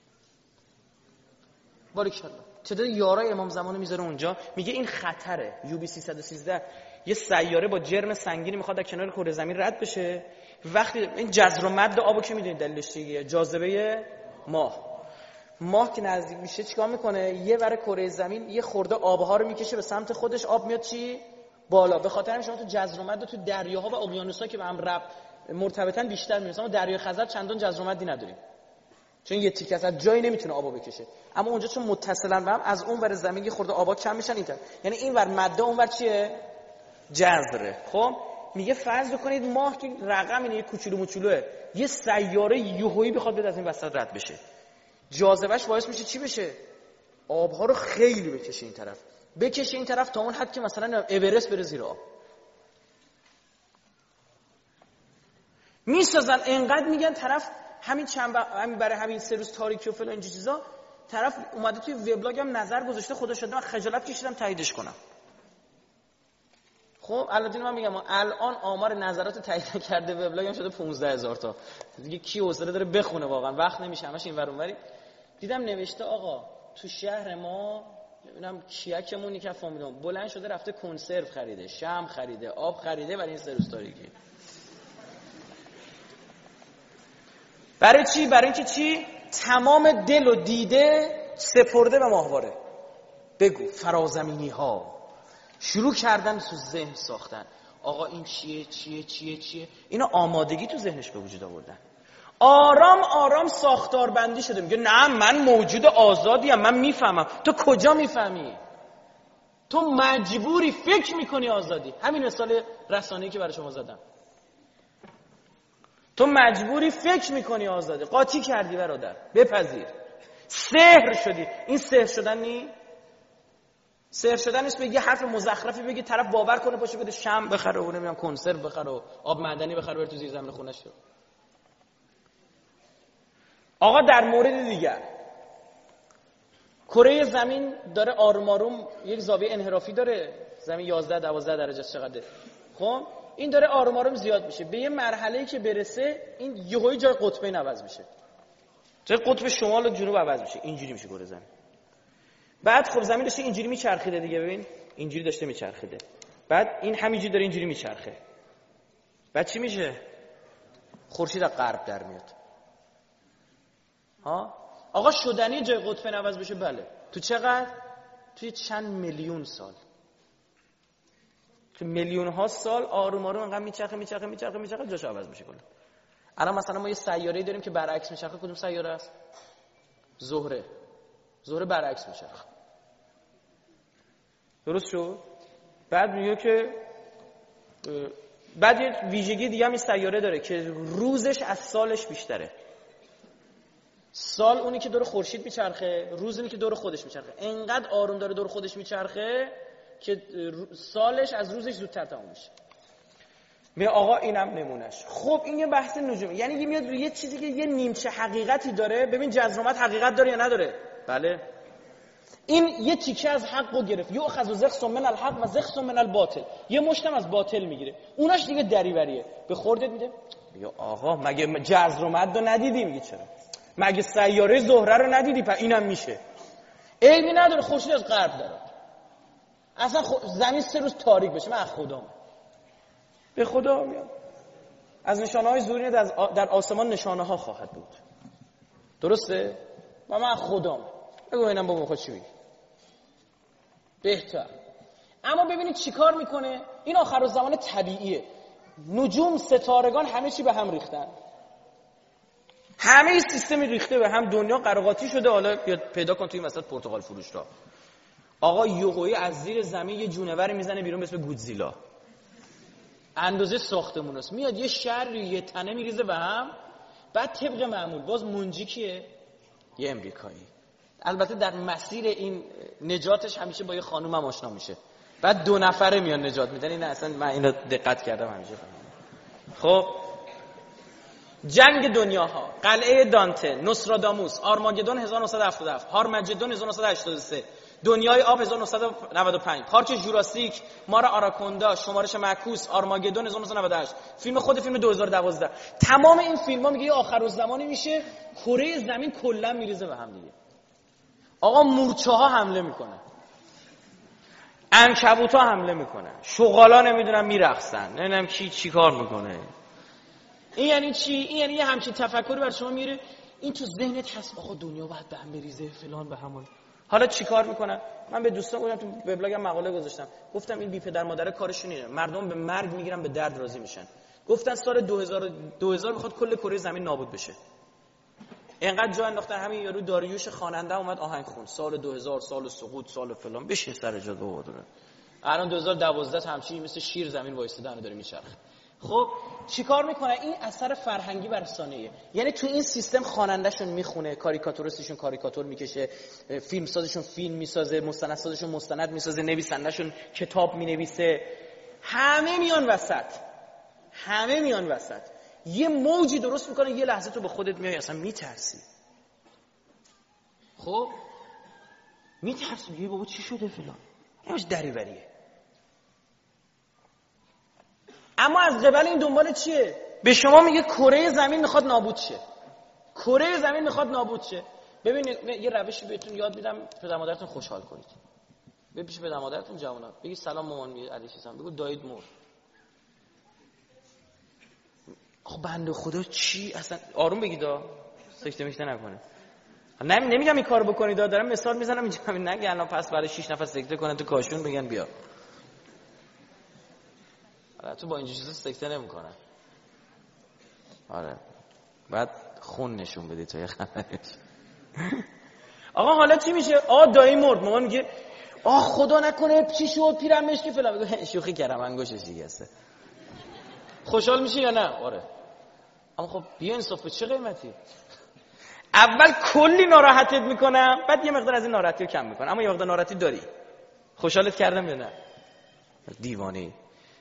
باریکالله. تعداد یارای امام زمانو میذاره اونجا، میگه این خطره. یو بی سیصد و سیزده یه سیاره با جرم سنگینی میخواد از کنار کره زمین رد بشه. وقتی این جزر و مد آبو که میدونید دلیلش چیه؟ جاذبه ماه. ماه که نزدیک میشه چیکار میکنه؟ یه ور کره زمین یه خورده آبها رو میکشه به سمت خودش، آب میاد چی؟ بالا. به خاطر همین شما تو جزر و مد تو دریاها و اقیانوس‌ها که به هم ربط مرتبطن بیشتر میرسه. اما دریای خزر چندان جزر و مدی نداریم. چون یه تیکه از جایی نمیتونه آبو بکشه. اما اونجا چون متصلن به هم از اون ور زمین یه خورده آبا کم میشن اینطور. یعنی این ور ماده اون ور چیه؟ جذره. خب میگه فرض کنید ماه که رقم اینه یه کوچولو موچولوه، یه سیاره یوهویی بخواد بیاد از این وسط رد بشه. جاذبهش باعث میشه چی بشه؟ آبها رو خیلی بکشه این طرف. بکشه این طرف تا اون حد که مثلا اورست بره زیر آب. میسازن انقدر میگن طرف همین چند همین برای همین سه روز تاریکی و فلان این چیزا طرف اومده توی وبلاگ هم نظر گذاشته، خدا شده من خجالت کشیدم تاییدش کنم. خب البته من میگم الان آمار نظرات تایید کرده وبلاگ هم شده پانزده هزار تا. دیگه کی حوصله داره بخونه؟ واقعا وقت نمیشه همش این ور اون وری. دیدم نوشته آقا تو شهر ما نمیدونم کیکمون یک فامیلون بلند شده رفته کنسرو خریده، شمع خریده، آب خریده برای این سه روز تاریکی. برای چی؟ برای اینکه چی؟ تمام دل و دیده سپرده به ماهواره. بگو فرازمینی ها شروع کردن تو ذهن ساختن. آقا این چیه چیه چیه چیه؟ اینا آمادگی تو ذهنش به وجود آوردن. آرام آرام ساختار بندی شده. میگه نه من موجود آزادیم، من میفهمم. تو کجا میفهمی؟ تو مجبوری فکر میکنی آزادی. همین مثال رسانه‌ای که برای شما زدم. تو مجبوری فکر میکنی آزادی. قاطی کردی برادر، بپذیر. سحر شدی. این سحر شدن نی؟ سحر شدن نیست بگی حرف مزخرفی بگی طرف باور کنه پاشه بده شمع بخره و نمیدونم کنسرو بخره و آب معدنی بخره بره تو زیر زمین خونش رو. آقا در مورد دیگر کره زمین داره آروم آروم یک زاویه انحرافی داره. زمین یازده دوازده درجه چقدره. خب این داره آروم آروم زیاد میشه به یه مرحله‌ای که برسه این یهویی جای قطبین عوض میشه. جای قطب شمال و جنوب عوض میشه. اینجوری میشه کره زمین. بعد خب زمین داشته اینجوری میچرخیده دیگه. ببین اینجوری داشته میچرخیده. بعد این همینجوری داره اینجوری میچرخه. بعد چی میشه؟ خورشید از غرب در میاد. ها آقا شدنی جای قطبین عوض بشه؟ بله. تو چقدر؟ توی چند میلیون سال. تو میلیون ها سال آروم آروم انقدر میچرخه میچرخه میچرخه میچرخه جاش عوض میشه کلا. الان مثلا ما یه سیاره‌ای داریم که برعکس میچرخه. کدوم سیاره است؟ زهره. زهره برعکس میچرخه. درست شد؟ بعد میگه که بعد یه ویژگی دیگه هم این سیاره داره که روزش از سالش بیشتره. سال اونی که دور خورشید میچرخه، روز اونی که دور خودش میچرخه. انقدر آروم داره دور خودش میچرخه که سالش از روزش زودتر تموم میشه. می آقا اینم نمونش. خب این یه بحث نجومی، یعنی یه میاد یه چیزی که یه نیمچه حقیقتی داره. ببین جزرومت حقیقت داره یا نداره؟ بله. این یه تیکه از حقو گرفت. یؤخذ زخس من الحق و زخس من الباطل. یه مشتم از باطل میگیره. اوناش دیگه دریوریه. به خوردت میده. یا آقا مگه جزرومت رو ندیدی؟ میگه چرا؟ مگه سیاره زهره رو ندیدی؟ پس اینم میشه. عیبی نداره خورشید از غرب داره. اصلا خو... زمین سه روز تاریک بشه من از خدام. به خدا میام. از نشانه های ظهوری در آسمان نشانه ها خواهد بود. درسته؟ و من خودم بگو اینم با خود چی بگی بهتر. اما ببینید چی کار میکنه. این آخرالزمان طبیعیه. نجوم، ستارگان، همه چی به هم ریختن. همه سیستمی ریخته به هم، دنیا قراقاتی شده. حالا پیدا کن توی مثلا پرتقال فروش را آقا یوغویی از زیر زمین یه جونور میزنه بیرون به اسم گودزیلا، اندازه ساختمون است، میاد یه شهر یه تنه میریزه به هم. بعد طبق معمول باز منجی کیه؟ یه امریکایی. البته در مسیر این نجاتش همیشه با یه خانوم هم آشنا میشه. بعد دو نفره میان نجات میدن. این اصلا من اینو دقت کردم همیشه. خب جنگ دنیاها، قلعه دانته، نوستراداموس، آرماگدون هزار و نهصد و هفتاد و هفت، هارمجدون هزار و نهصد و هشتاد و سه، دنیای آب هزار و نهصد و نود و پنج، پارک جوراسیک، مار آراکوندا، شمارش معکوس، آرماگدون هزار و نهصد و نود و هشت، فیلم خود فیلم دو هزار و دوازده. تمام این فیلم‌ها میگه یه آخرالزمانی میشه، کره زمین کلا میریزه به هم دیگه. آقا مورچه‌ها حمله میکنن، عنکبوت‌ها حمله میکنن، شغالا نمیدونم میرقصن، نمیدونم کی چیکار میکنه. این یعنی چی؟ این یعنی یه همچین تفکری بر شما میره، این تو ذهنت هست آقا دنیا باید به هم بریزه فلان به همون. حالا چیکار میکنن؟ من به دوستان گفتم، تو وبلاگم مقاله گذاشتم، گفتم این بی پدر مادر کارشون اینه، مردم به مرگ میگیرن به درد راضی میشن. گفتن سال دو هزار دو هزار میخواد کل کره زمین نابود بشه. اینقدر جا انداختن. همین یارو داریوش خواننده اومد آهنگ خوند سال دو هزار سال سقوط، سال فلان، بشین سر جا دو دونه. الان دو هزار و دوازده همچین مثل شیر زمین وایساده داره میچرخه. خب چیکار میکنه؟ این اثر فرهنگی بر رسانه‌ایه. یعنی تو این سیستم خواننده‌شون میخونه، کاریکاتوریستشون کاریکاتور میکشه، فیلمسازشون فیلم میسازه، مستندسازشون مستند میسازه، نویسنده‌شون کتاب مینویسه. همه میان وسط. همه میان وسط. یه موجی درست میکنه، یه لحظه تو به خودت میای اصلا میترسی. خب میترسی، میگی بابا چی شده فلان. همش دریوریه. اما از قبل این دنبال چیه؟ به شما میگه کره زمین میخواد نابود شه. کره زمین میخواد نابود شه. ببینید یه روشی بهتون یاد میدم پدر مادرتون خوشحال کنید. بیا پیش پدر مادرتون جوونا، بگید سلام مامان علیکم، بگو دایید مرد. خب بنده خدا چی اصلا آروم بگید، سکته میشته نکنه. نمی نمیگم این کارو بکنید، دارم مثال میزنم اینجا، نگه الان پس برای شش نفر سکته کنن تو کاشون بگن بیا. آره تو با این چیزا سکته نمیکنن. آره بعد خون نشون بدی تو یه خبرش. آقا حالا چی میشه؟ آقا دایی مرد، مامان میگه آه خدا نکنه چی شد پیرم مشکی فلان، بگو شوخی کردم انگشتش شکسته. خوشحال میشه یا نه؟ آره. اما خب بیا انصاف، به چه قیمتی؟ اول کلی ناراحتت میکنم، بعد یه مقدار از این ناراحتی رو کم میکنم، اما یه مقدار ناراحتی داری. خوشحالت کردم یا نه؟ دیوانه‌ای.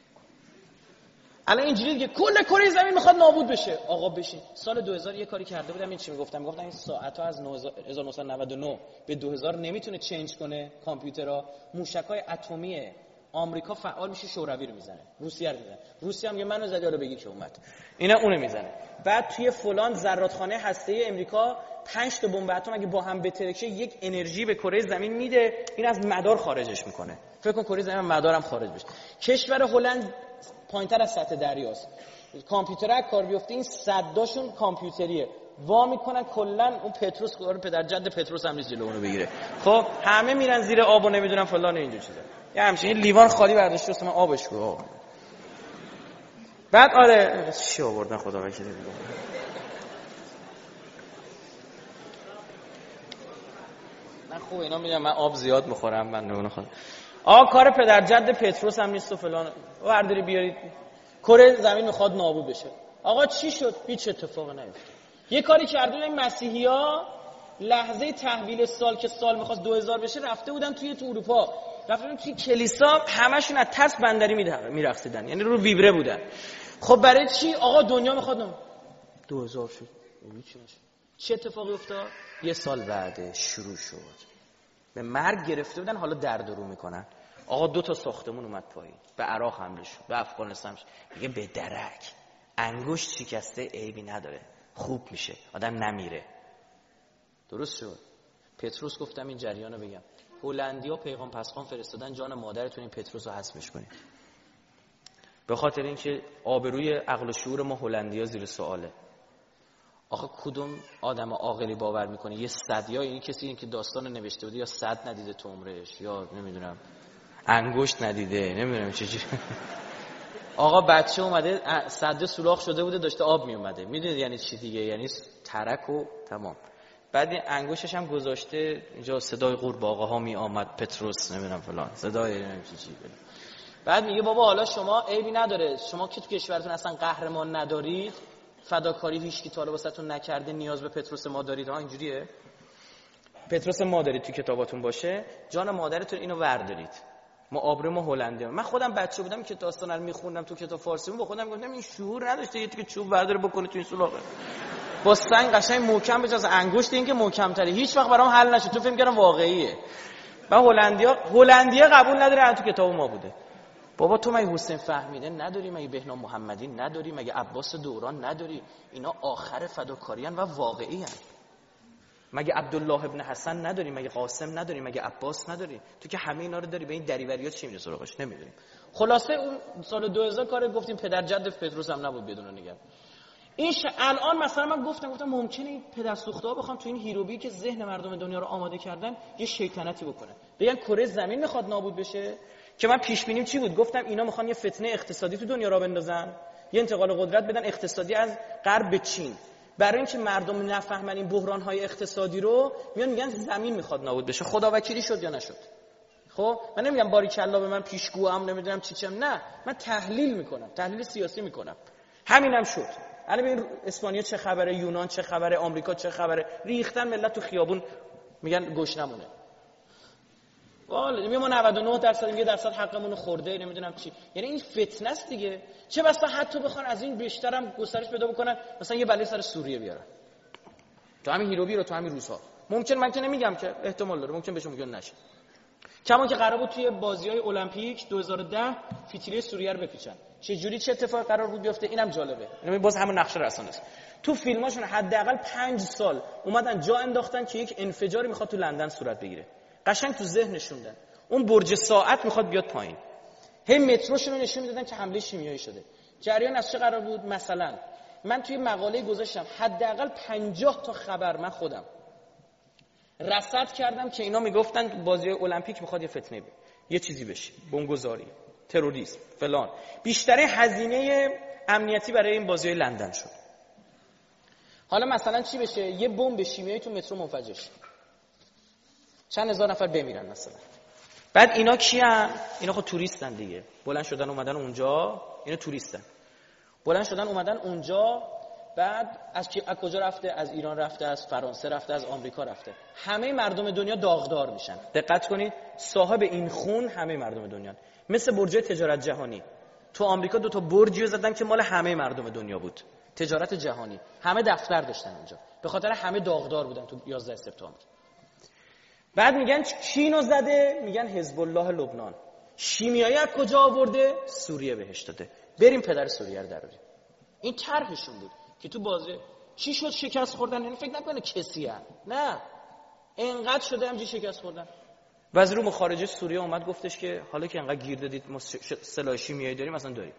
الان اینجوری دیگه کل کره زمین میخواد نابود بشه. آقا بشین. سال دو هزار یه کاری کرده بودم، این چی میگفتم؟ میگفتم این ساعت‌ها از هزار و نهصد و نود و نه به دو هزار نمیتونه چنج کنه کامپیوترها. موشک‌های اتمی آمریکا فعال میشه، شوروی رو میزنه، روسیه رو میزنه. روسیه هم میگه منو زدی، حالا بگی که اومد. اینا اونو میزنه. بعد توی فلان زرادخانه هسته‌ای امریکا پنج تا بمب اتم اگه با هم بترکه یک انرژی به کره زمین میده، این از مدار خارجش میکنه. فکر کن کره زمین مدارم خارج بشه. کشور هلند پایینتر از سطح دریاست. کامپیوتر کار بیفته، این صداشون کامپیوتریه. وا میکنن کلا اون پتروس رو پدر جد پتروس هم نیست جلو اونو بگیره. خب همه میرن زیر آب و نمیدونم فلان اینجور چیزا. یه همچین لیوان خالی برداشت واسه من آبش کو. بعد آره چی آوردن خدا وکیلی دیگه. من خوب اینا میگم من آب زیاد میخورم، من نمونه خودم. آقا کار پدر جد پتروس هم نیست و فلان. برداری بیارید کره زمین میخواد نابود بشه. آقا چی شد؟ هیچ اتفاقی نیفتاد. یه کاری کردن این مسیحی‌ها لحظه تحویل سال که سال میخواست دو هزار بشه، رفته بودن توی تو اروپا، رفتن توی کلیسا، همشون از ترس بندری میرقصیدن، یعنی رو ویبره بودن. خب برای چی؟ آقا دنیا میخواد نام دو هزار شد. چه اتفاقی افتاد؟ یه سال بعد شروع شد به مرگ گرفته بودن، حالا درد رو میکنن. آقا دو تا ساختمون اومد پایین، به عراق حمله شد، به افغانستان شد. میگه به درک انگشت شکسته عیبی نداره، خوب میشه، آدم نمیره. درست شد. پتروس گفتم این جریانو بگم، هلندیا پیغام پسخان فرستادن جان مادرتون این پتروس رو حذفش کنید. به خاطر اینکه آبروی عقل و شعور ما هلندیا زیر سواله. آخه کدوم آدم عاقلی باور میکنه یه صد یا این کسی این که داستان نوشته بوده یا صد ندیده تو عمرش یا نمیدونم انگشت ندیده نمیدونم چجوری آقا بچه اومده صد سوراخ شده بوده داشته آب میومده، میدونید یعنی چی دیگه؟ یعنی ترک و تمام. بعد این انگشتش هم گذاشته اینجا صدای قورباغه ها می آمد پتروس نمیدونم فلان صدای نمیدونم چی چی. بعد میگه بابا حالا شما عیبی نداره، شما که تو کشورتون اصلا قهرمان ندارید، فداکاری هیچ کی تا حالا واسهتون نکرده، نیاز به پتروس ما دارید. ها اینجوریه؟ پتروس ما دارید تو کتاباتون باشه، جان مادرتون اینو وردارید. ما آبرو ما هلندی. من خودم بچه بودم که داستانا رو میخوندم تو کتاب فارسی، با خودم گفتم این شعور نداشته یه تیکه چوب برداره بکنه تو این سوراخ با سنگ قشنگ محکم بچسبه. انگشت این که محکم تره هیچ وقت برام حل نشد، تو فکر کردم واقعیه. من هلندیا هلندیا قبول نداره تو کتاب ما بوده. بابا تو مگه حسین فهمیده نداری؟ مگه بهنام محمدی نداری؟ مگه عباس دوران نداری؟ اینا آخر فداکاریان و واقعی هست. مگه عبدالله ابن حسن نداری؟ مگه قاسم نداری؟ مگه عباس نداری؟ تو که همه اینا رو داری، به این دریوریات چی میره سراغش؟ نمیدونیم. خلاصه اون سال دو هزار کار گفتیم پدر جد پتروس هم نبود بدون نگران. این ش... الان مثلا من گفتم گفتم ممکنه این پدر سوخته‌ها بخوان تو این هیروبی که ذهن مردم دنیا رو آماده کردن یه شیطنتی بکنه، بگن کره زمین میخواد نابود بشه. که من پیش بینیم چی بود؟ گفتم اینا میخوان یه فتنه اقتصادی تو دنیا را بندازن، یه انتقال قدرت بدن اقتصادی از غرب به چین. برای اینکه مردم نفهمن این بحران‌های اقتصادی رو، میان میگن زمین میخواد نابود بشه. خدا وکیلی شد یا نشد؟ خب من نمیگم باریکلا به من پیشگوام نمیدونم چی چم، نه، من تحلیل میکنم، تحلیل سیاسی میکنم. همینم شد. الان ببین اسپانیا چه خبره، یونان چه خبره، آمریکا چه خبره، ریختن ملت تو خیابون میگن گشنمونه. والا ما نود و نه درصد یه درصد حقمون خورده نمیدونم چی. یعنی این فتنه است دیگه. چه بسا حتی بخوان از این بیشترم گسترش پیدا بکنن، مثلا یه بلای سر سوریه بیارن، تو همین هیروبی رو، تو همین روسا. ممکن، من که نمیگم که احتمال داره، ممکن بهشون میگن نشه. کما که قرار بود توی بازی‌های المپیک دو هزار و ده فیتیله سوریه رو بپیچن. چه جوری چه اتفاقی قرار بود بیفته؟ اینم جالبه. یعنی باز همون نقشه رسانه است. تو فیلماشون حداقل پنج سال اومدن جا انداختن که یک انفجاری میخواد تو لندن صورت بگیره. قشنگ تو ذهنشوندن اون برج ساعت میخواد بیاد پایین. هی متروشون رو نشون میدادن که حمله شیمیایی شده. جریان از چه قرار بود؟ مثلا من توی مقاله گذاشتم حداقل پنجاه تا خبر من خودم رصد کردم که اینا میگفتن بازی المپیک میخواد یه فتنه بشه، یه چیزی بشه، بمبگذاری، تروریسم، فلان. بیشتره هزینه امنیتی برای این بازی لندن شد. حالا مثلا چی بشه؟ یه بمب شیمیایی تو مترو منفجر شه، چند هزار نفر بمیرن مثلا. بعد اینا کیان؟ اینا خود توریستن دیگه. بلند شدن اومدن اونجا، اینا توریستن. بلند شدن اومدن اونجا، بعد از کی از کجا رفته؟ از ایران رفته، از فرانسه رفته، از آمریکا رفته. همه مردم دنیا داغدار میشن. دقت کنید، صاحب این خون همه مردم دنیا. مثل برج تجارت جهانی. تو آمریکا دو تا برجی زدن که مال همه مردم دنیا بود. تجارت جهانی. همه دفتر داشتن اونجا. به خاطر همه داغدار بودن تو یازده سپتامبر. بعد میگن چینو زده، میگن حزب الله لبنان. شیمیایی از کجا آورده؟ سوریه بهش داده. بریم پدر سوریه رو دراریم. این طرحشون بود که تو بازی چی شد شکست خوردن. یعنی فکر نکنه کسی هست. نه، اینقدر شده همجی شکست خوردن. وزیر امور خارجه سوریه اومد گفتش که حالا که اینقدر گیر دادید ما سلاح شیمیایی داریم، مثلا داریم،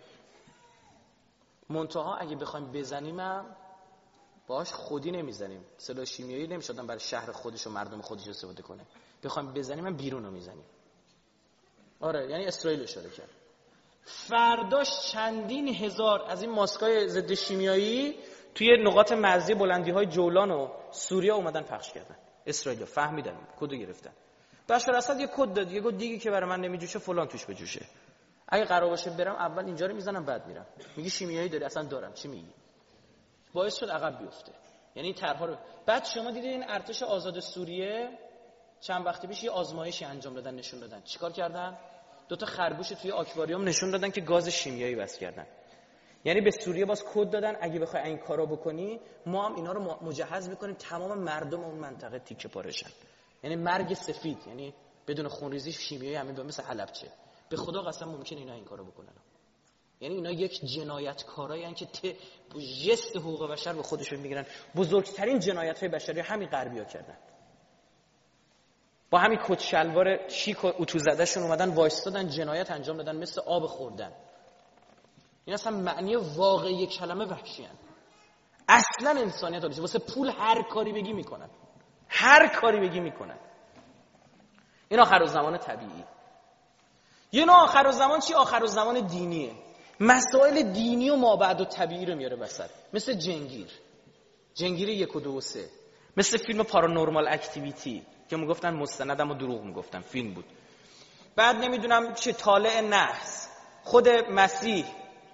منتها اگه بخوایم بزنیم هم باش خودی نمیزنیم. سلاح شیمیایی نمیشدن برای شهر خودش و مردم خودش استفاده کنه. بخوایم بزنیم هم بیرون رو میزنیم. آره، یعنی اسرائیل اشاره کرد. فرداش چندین هزار از این ماسکای ضد شیمیایی توی نقاط مرزی بلندی‌های جولان و سوریه اومدن پخش کردن. اسرائیل فهمیدن، کدو گرفتن. بشار اسد یه کد داد، یه کد دیگه که برای من نمیجوشه فلان توش بجوشه. اگه قرار باشه برم اول اینجا رو میزنم بعد میرم. میگی شیمیایی داری، اصلا دارم، چی میگی؟ باعث شد عقب بیفته. یعنی طرحا رو بعد شما دیدید این ارتش آزاد سوریه چند وقتی پیش یه آزمایشی انجام دادن، نشون دادن چیکار کردن؟ دو تا خرگوش توی آکواریوم نشون دادن که گاز شیمیایی بس کردن. یعنی به سوریه باز کد دادن اگه بخوای این کارو بکنی ما هم اینا رو مجهز میکنیم تمام مردم اون منطقه تیکه پاره شن. یعنی مرگ سفید، یعنی بدون خونریزی شیمیایی همین به مثل حلبچه. به خدا قسم ممکنه اینا این کارو بکنن. یعنی اینا یک جنایتکارایی ان که ت... جست حقوق بشر به خودشون میگیرن. بزرگترین جنایت‌های بشری همین غربی‌ها کردن. با همین کت شلوار چیک و اتو زدهشون اومدن وایستادن جنایت انجام دادن، مثل آب خوردن. این اصلا معنی واقعی کلمه وحشی هستند. اصلا انسانیت داره. واسه پول هر کاری بگی میکنن، هر کاری بگی میکنن. این آخرالزمان طبیعی. یه نوع آخرالزمان چی؟ آخرالزمان دینیه. مسائل دینی و مابعد و طبیعی رو میاره وسط، مثل جنگیر، جنگیر یک و دو و سه، مثل فیلم پارانورمال اکتیویتی که میگفتن مستندم و دروغ میگفتن، فیلم بود. بعد نمیدونم چه طالع نحس، خود مسیح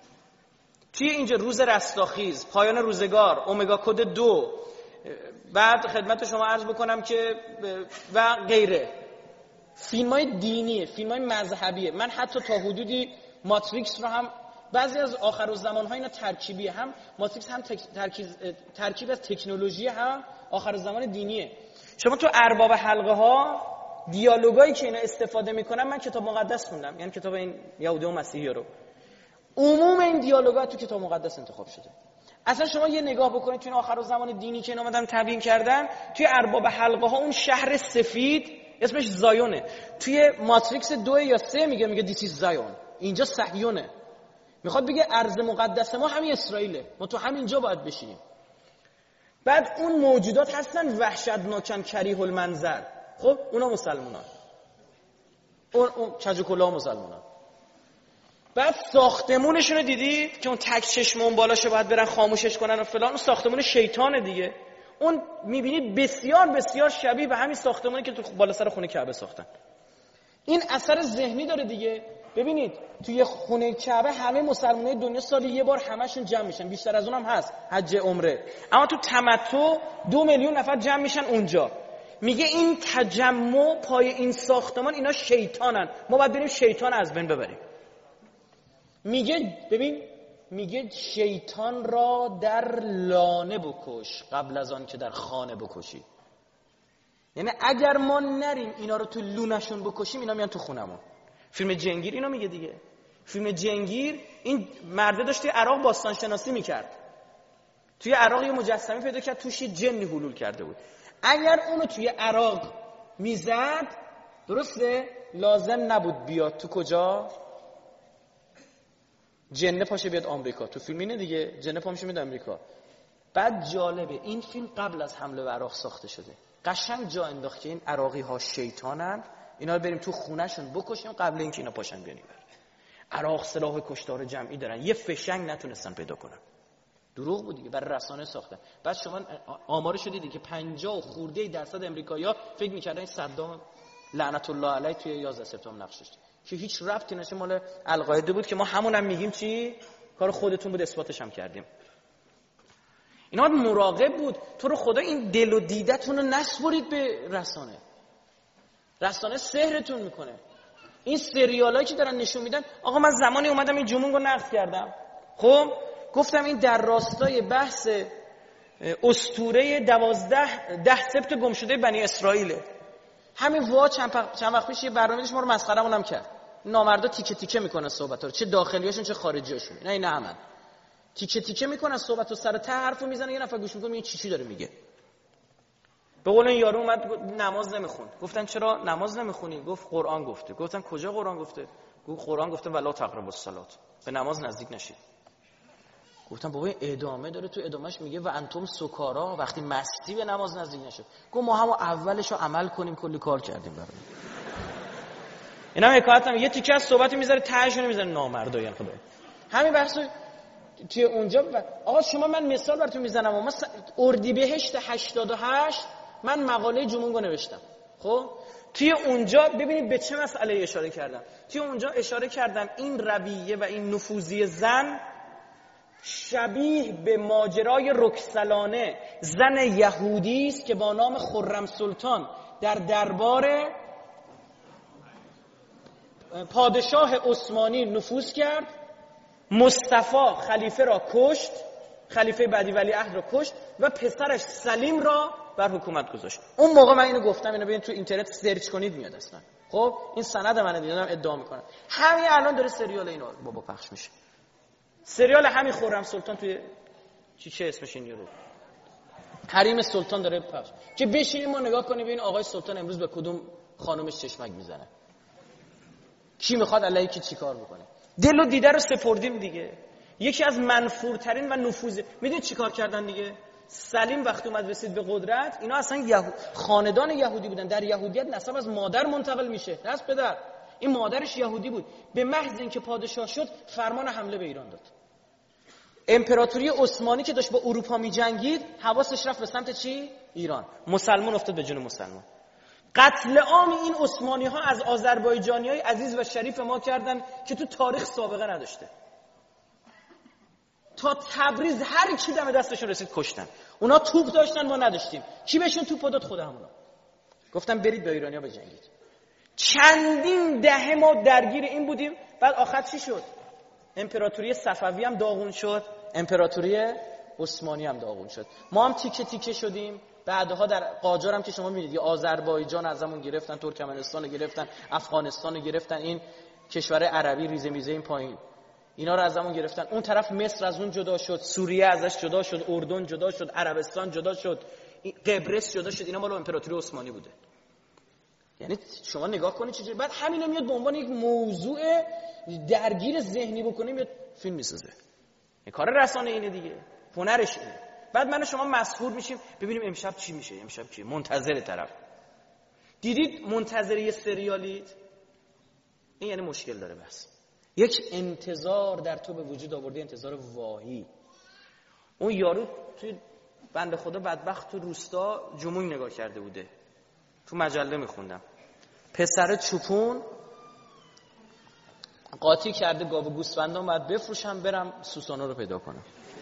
توی اینجا، روز رستاخیز، پایان روزگار، اومگا کد دو، بعد خدمت شما عرض بکنم که و غیره. فیلم های دینیه، فیلم های مذهبیه. من حتی تا حدودی ماتریکس رو هم، بعضی از آخرالزمان ها اینا ترکیبیه، هم ماتریکس هم ترکیز، ترکیب از تکنولوژی، هم آخرالزمان دینیه. شما تو ارباب حلقه ها دیالوگایی که اینا استفاده میکنن، من کتاب مقدس خوندم، یعنی کتاب این یهودی و مسیحی رو، عموم این دیالوگا تو کتاب مقدس انتخاب شده. اصلا شما یه نگاه بکنید تو این آخرالزمان دینی که اینا اومدن تبیین کردن، توی ارباب حلقه ها اون شهر سفید اسمش زایونه. توی ماتریکس دو یا سه میگه میگه دیس ایز زایون، اینجا صهیونه. میخواد بگه ارض مقدس ما همین اسرائیله، ما تو همینجا باید بشینیم. بعد اون موجودات هستن وحشتناکن، کریه المنظر. خب اونا مسلمانان، اون اون کج و کلاه مسلمانان. بعد ساختمونشون رو دیدید که اون تک چشم اون بالاشه باید برن خاموشش کنن و فلان، اون ساختمون شیطانه دیگه. اون میبینید بسیار بسیار شبیه به همین ساختمونی که تو بالا سر خونه کعبه ساختن. این اثر ذهنی داره دیگه. ببینید توی خونه کعبه همه مسلمانای دنیا سالی یه بار همشون جمع میشن، بیشتر از اونم هست حج عمره. اما تو تمتع دو میلیون نفر جمع میشن اونجا. میگه این تجمع پای این ساختمان اینا شیطانن، ما باید بریم شیطان از بین ببریم. میگه ببین، میگه شیطان را در لانه بکش قبل از آن که در خانه بکشی. یعنی اگر ما نریم اینا رو تو لونشون بکشیم، اینا میان تو خونمون. فیلم جنگیر اینو میگه دیگه. فیلم جنگیر، این مرده داشت توی عراق باستان شناسی میکرد، توی عراق یه مجسمه پیدا کرد توش یه جنی حلول کرده بود. اگر اونو توی عراق میزد، درسته، لازم نبود بیاد تو کجا؟ جنه پاشه بیاد آمریکا. تو فیلم اینه دیگه، جنه پاشه میاد آمریکا. بعد جالبه این فیلم قبل از حمله به عراق ساخته شده. قشنگ جا انداخت که این عراقی ها شیطانن، اینا رو بریم تو خونهشون بکشیم قبل اینکه اینا پاشن بیان اینور. عراق سلاح کشتار جمعی دارن، یه فشنگ نتونستن پیدا کنن. دروغ بود دیگه، برای رسانه ساختن. بعد شما آمارش رو دیدید که پنجاه و خورده درصد امریکایی‌ها فکر می‌کردن صدام لعنت الله علیه توی یازده سپتامبر نقش داشت، که هیچ ربطی نشه، مال القاعده بود که ما همونم میگیم چی؟ کار خودتون بود، اثباتش هم کردیم. اینا مراقب بود. تو رو خدا این دل و دیدتون رو نسپرید به رسانه. رسانه سحرتون میکنه. این سریالایی که دارن نشون میدن، آقا من زمانی اومدم این جمونگ رو نقد کردم، خب گفتم این در راستای بحث اسطوره دوازده ده سبت گم شده بنی اسرائیله. همین وا چند, چند وقت پیش یه برنامه داشت ما رو مسخره‌مون هم کرد. نامردا تیکه تیکه میکنن صحبت‌ها رو، چه داخلیاشون چه خارجیاشون. اینا اینا همن تیکه تیکه میکنن صحبت و سر ته حرفو میزنه، یه نفر گوش میکنه این چی چی داره میگه. به قول این یارو اومد نماز نمیخوند. گفتن چرا نماز نمیخونی؟ گفت قرآن گفته. گفتن کجا قرآن گفته؟ گفت قرآن گفته ولا تقربوا الصلاة، به نماز نزدیک نشید. گفتم بابا ادامه داره، تو ادامهش میگه و انتم سکارا، وقتی مستی به نماز نزدیک نشید. گفت ما هم اولشو عمل کنیم، کلی کار کردیم برای اینا. حکایتم یه تیکه از صحبت میذاره تهشون میذاره نامردای خدا. همین بحثو توی اونجا ب... آقا شما من مثال براتون میزنم. ما اردیبهشت هشتاد و هشت من مقاله جمونگو نوشتم. خب توی اونجا ببینید به چه مسئله اشاره کردم. توی اونجا اشاره کردم این رویه و این نفوذی زن شبیه به ماجرای رکسلانه، زن یهودی است که با نام خرم سلطان در دربار پادشاه عثمانی نفوذ کرد. مصطفی خلیفه را کشت، خلیفه بعدی ولیعهد را کشت و پسرش سلیم را بر حکومت گذاشت. اون موقع من اینو گفتم، اینو ببینید تو اینترنت سرچ کنید میاد اصلا. خب این سند منه، دیدم ادعا میکنم. همین الان داره سریال اینا بابا پخش میشه. سریال همین خرم سلطان توی چی چه اسمش این رو حریم سلطان داره پخش. که بشینیم ما نگاه کنیم ببین آقای سلطان امروز به کدوم خانمش چشمک میزنه، کی میخواد علیه کی چیکار میکنه. دل و دیده رو سپردیم دیگه. یکی از منفورترین و نفوذ. میدونید چیکار کردن دیگه؟ سلیم وقتی اومد رسید به قدرت، اینا اصلا یهو... خاندان یهودی بودن. در یهودیت نسب از مادر منتقل میشه، نه از پدر. این مادرش یهودی بود. به محض اینکه پادشاه شد فرمان حمله به ایران داد. امپراتوری عثمانی که داشت با اروپا می‌جنگید، حواسش رفت به سمت چی؟ ایران. مسلمان افتاد به جون مسلمان. قتل عام این عثمانی‌ها از آذربایجانی‌های عزیز و شریف ما کردن که تو تاریخ سابقه نداشته. تا تبریز هر کی دم دستشون رسید کشتن. اونا توپ داشتن ما نداشتیم. کی بهشون توپ داد؟ خود همونا. گفتم برید با ایرانی‌ها بجنگید. چندین دهه ما درگیر این بودیم. بعد آخر چی شد؟ امپراتوری صفوی هم داغون شد، امپراتوری عثمانی هم داغون شد. ما هم تیکه تیکه شدیم. بعدها در قاجار هم که شما می‌بینید یه آذربایجان ازمون گرفتن، ترکمنستان رو گرفتن، افغانستان رو گرفتن، این کشور عربی ریزه میزه این پایین اینا رو ازمون گرفتن. اون طرف مصر از اون جدا شد، سوریه ازش جدا شد، اردن جدا شد، عربستان جدا شد، قبرس جدا شد. اینا مال امپراتوری عثمانی بوده. یعنی شما نگاه کنید چجوری بعد همین میاد به عنوان یک موضوع درگیر ذهنی بکنیم میاد فیلم میسازه. این کار رسانه اینه دیگه، هنرش اینه. بعد من و شما مسحور میشیم ببینیم امشب چی میشه، امشب چی، منتظر طرف. دیدید منتظر یه سریالید؟ این یعنی مشکل داره. بس یک انتظار در تو به وجود آورده، انتظار واهی. اون یارو توی بنده خدا بدبخت تو روستا جموع نگاه کرده بوده، تو مجله میخوندم، پسر چوپون قاطی کرده گاو گوسفندان باید بفروشم برم سوسانا رو پیدا کنم.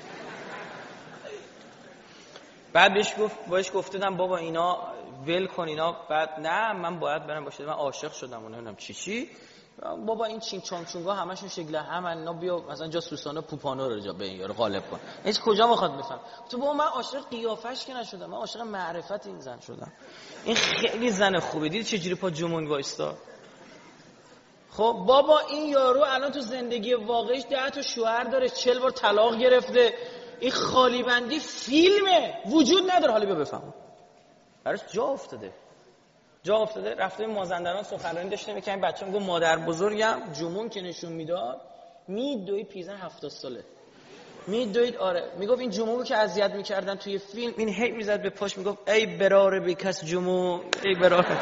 بعد بهش گفت باش گفتم بابا اینا ول کن اینا. بعد نه من باید برم باشه، من عاشق شدم و نمیدونم چی چی. بابا این چینگ چانگ چونگا همشون شکل همن، اینا بیا مثلا جا سوسانا پوپانو رو جا به این یارو غالب کن. هیچ کجا میخواد بفهم. تو بابا من عاشق قیافش که نشدم، من عاشق معرفت این زن شدم. این خیلی زن خوبه. دید چجوری پا جمون وایستا. خب بابا این یارو الان تو زندگی واقعیش ده تا شوهر داره، چهل بار طلاق گرفته. این خالی بندی فیلمه، وجود نداره. حالا بیا بفهم. براش جا افتاده. جا افتاده. رفته مازندران سخنرانی داشته میکنه. این بچه‌م گفت مادر بزرگم جمون که نشون میداد میدوید پیرزن هفتاد ساله. میدوید آره. میگفت این جمونو که اذیت میکردن توی فیلم، این هی میزد به پاش میگفت ای برار بیکس جمون، ای برار.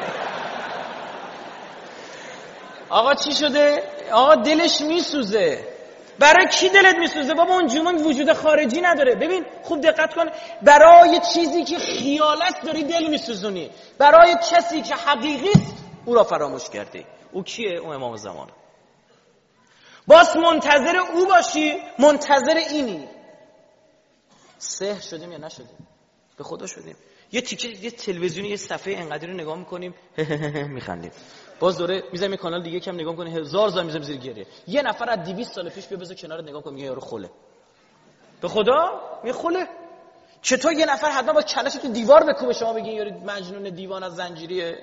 آقا چی شده؟ آقا دلش میسوزه. برای کی دلت میسوزه بابا؟ اون جمون وجود خارجی نداره. ببین خوب دقت کن، برای چیزی که خیال است داری دل میسوزونی، برای کسی که حقیقی است او را فراموش کردی. او کیه؟ اون امام زمان. باز منتظر او باشی، منتظر اینی. سحر شدیم یا نشدیم؟ به خدا شدیم. یه تیکه یه تلویزیونی یه صفحه انقدری رو نگاه میکنیم میخندیم، باز دوره میذاریم یه کانال دیگه کم نگاه میکنه هزار زار میذاریم زیر گریه. یه نفر از دویست سال پیش بیا بذار کنار نگاه کن میگه یارو خله. به خدا میگه خله. چطور یه نفر حتما با کلش تو دیوار بکوبه شما بگین یارو مجنون دیوان از زنجیریه؟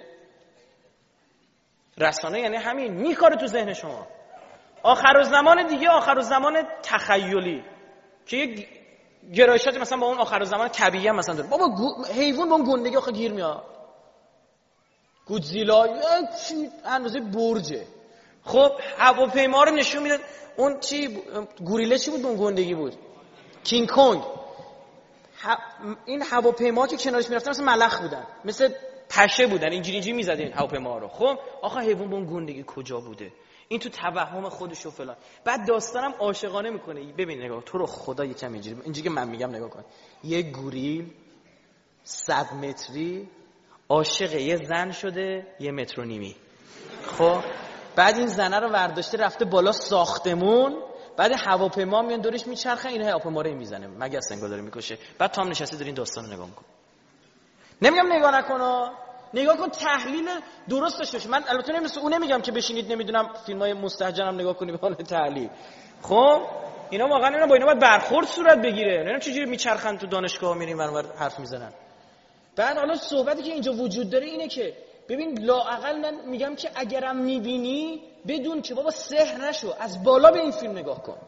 رسانه یعنی همین میکاره تو ذهن شما. آخرالزمان دیگه آخرالزمان تخیلی که یک گرایشات مثلا با اون آخرالزمان طبیعی هم مثلا داره. بابا حیوان با اون گندگی آخه گیر میاد. گودزیلا چی اندازه برجه. خب هواپیما رو نشون میداد. اون چی گوریله چی بود؟ اون گندگی بود. کینگ کونگ. ه... این هواپیما که کنارش میرفتن مثلا ملخ بودن، مثل پشه بودن، اینجوری اینجوری میزدن هواپیما رو. خب آخه حیوان با اون گندگی کجا بوده؟ این تو توهم خودش و فلان. بعد داستانم عاشقانه میکنه. ببین نگاه تو رو خدا یکم اینجوری اینجوری که من میگم نگاه کن. یه گوریل صد متری عاشق یه زن شده یه متر و نیمی. خب بعد این زنه رو ورداشته رفته بالا ساختمون، بعد هواپیما میان دورش میچرخه، این هواپیما رو میزنه مگس انگار داره میکشه. بعد تا هم نشسته داره این داستان رو نگاه میکنه. نمیگم نگاه نکنه، نگاه کن تحلیل درستش بشه. من البته نمیشه اون نمیگم که بشینید نمیدونم فیلمای مستهجنم نگاه کنید به عنوان تحلیل. خب اینا واقعا اینا با اینا باید برخورد صورت بگیره. نمیدونم چجوری میچرخن تو دانشگاه میرین ور حرف میزنن. بعد حالا صحبتی که اینجا وجود داره اینه که ببین لااقل من میگم که اگرم میبینی بدون که بابا سحر نشو، از بالا به این فیلم نگاه کن.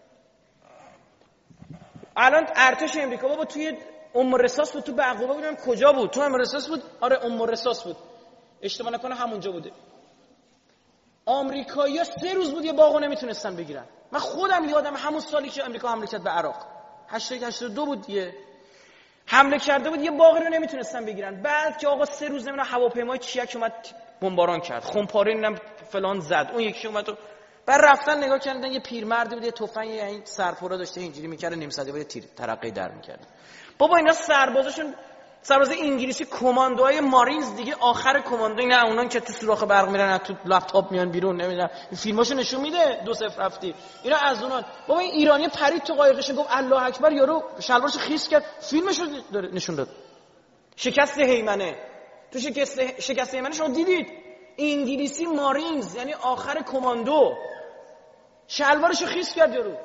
الان ارتش امریکا بابا توی ام رصاص بود، تو بعقوبه بودم کجا بود؟ تو ام رصاص بود. آره ام رصاص بود، اشتباه نکنه همونجا بوده. آمریکایی‌ها سه روز بود یه باغو نمیتونستن بگیرن. من خودم یادم همون سالی که امریکا حمله کرد به عراق هشتاد و یک هشتاد و دو بود دیگه، حمله کرده بود یه باغی رو نمیتونستن بگیرن. بعد که آقا سه روز نمیدونم هواپیمای چیک اومد بمباران کرد، خمپاره نمیدونم فلان زد، اون یکی اومد و بعد رفتن نگاه کردن یه پیرمردی بود یه تفنگ این سرپورا داشته اینجوری میکرد نیم سده بود تیر ترقه در میکرد. بابا اینا سربازاشون سرباز انگلیسی کماندوهای مارینز دیگه، آخر کماندو نه اونان که تو سوراخ برق میرن تو لپتاپ میان بیرون نمیدونم این فیلماشو نشون میده دو صفر رفتی اینا از اونان. بابا این ایرانی پرید تو قایقش گفت الله اکبر، یارو شلوارش خیس کرد فیلمشو نشون داد. شکست هیمنه، تو شکست شکست هیمنه شما دیدید انگلیسی مارینز یعنی آخر کماندو شلوارشو خیس کرد یارو.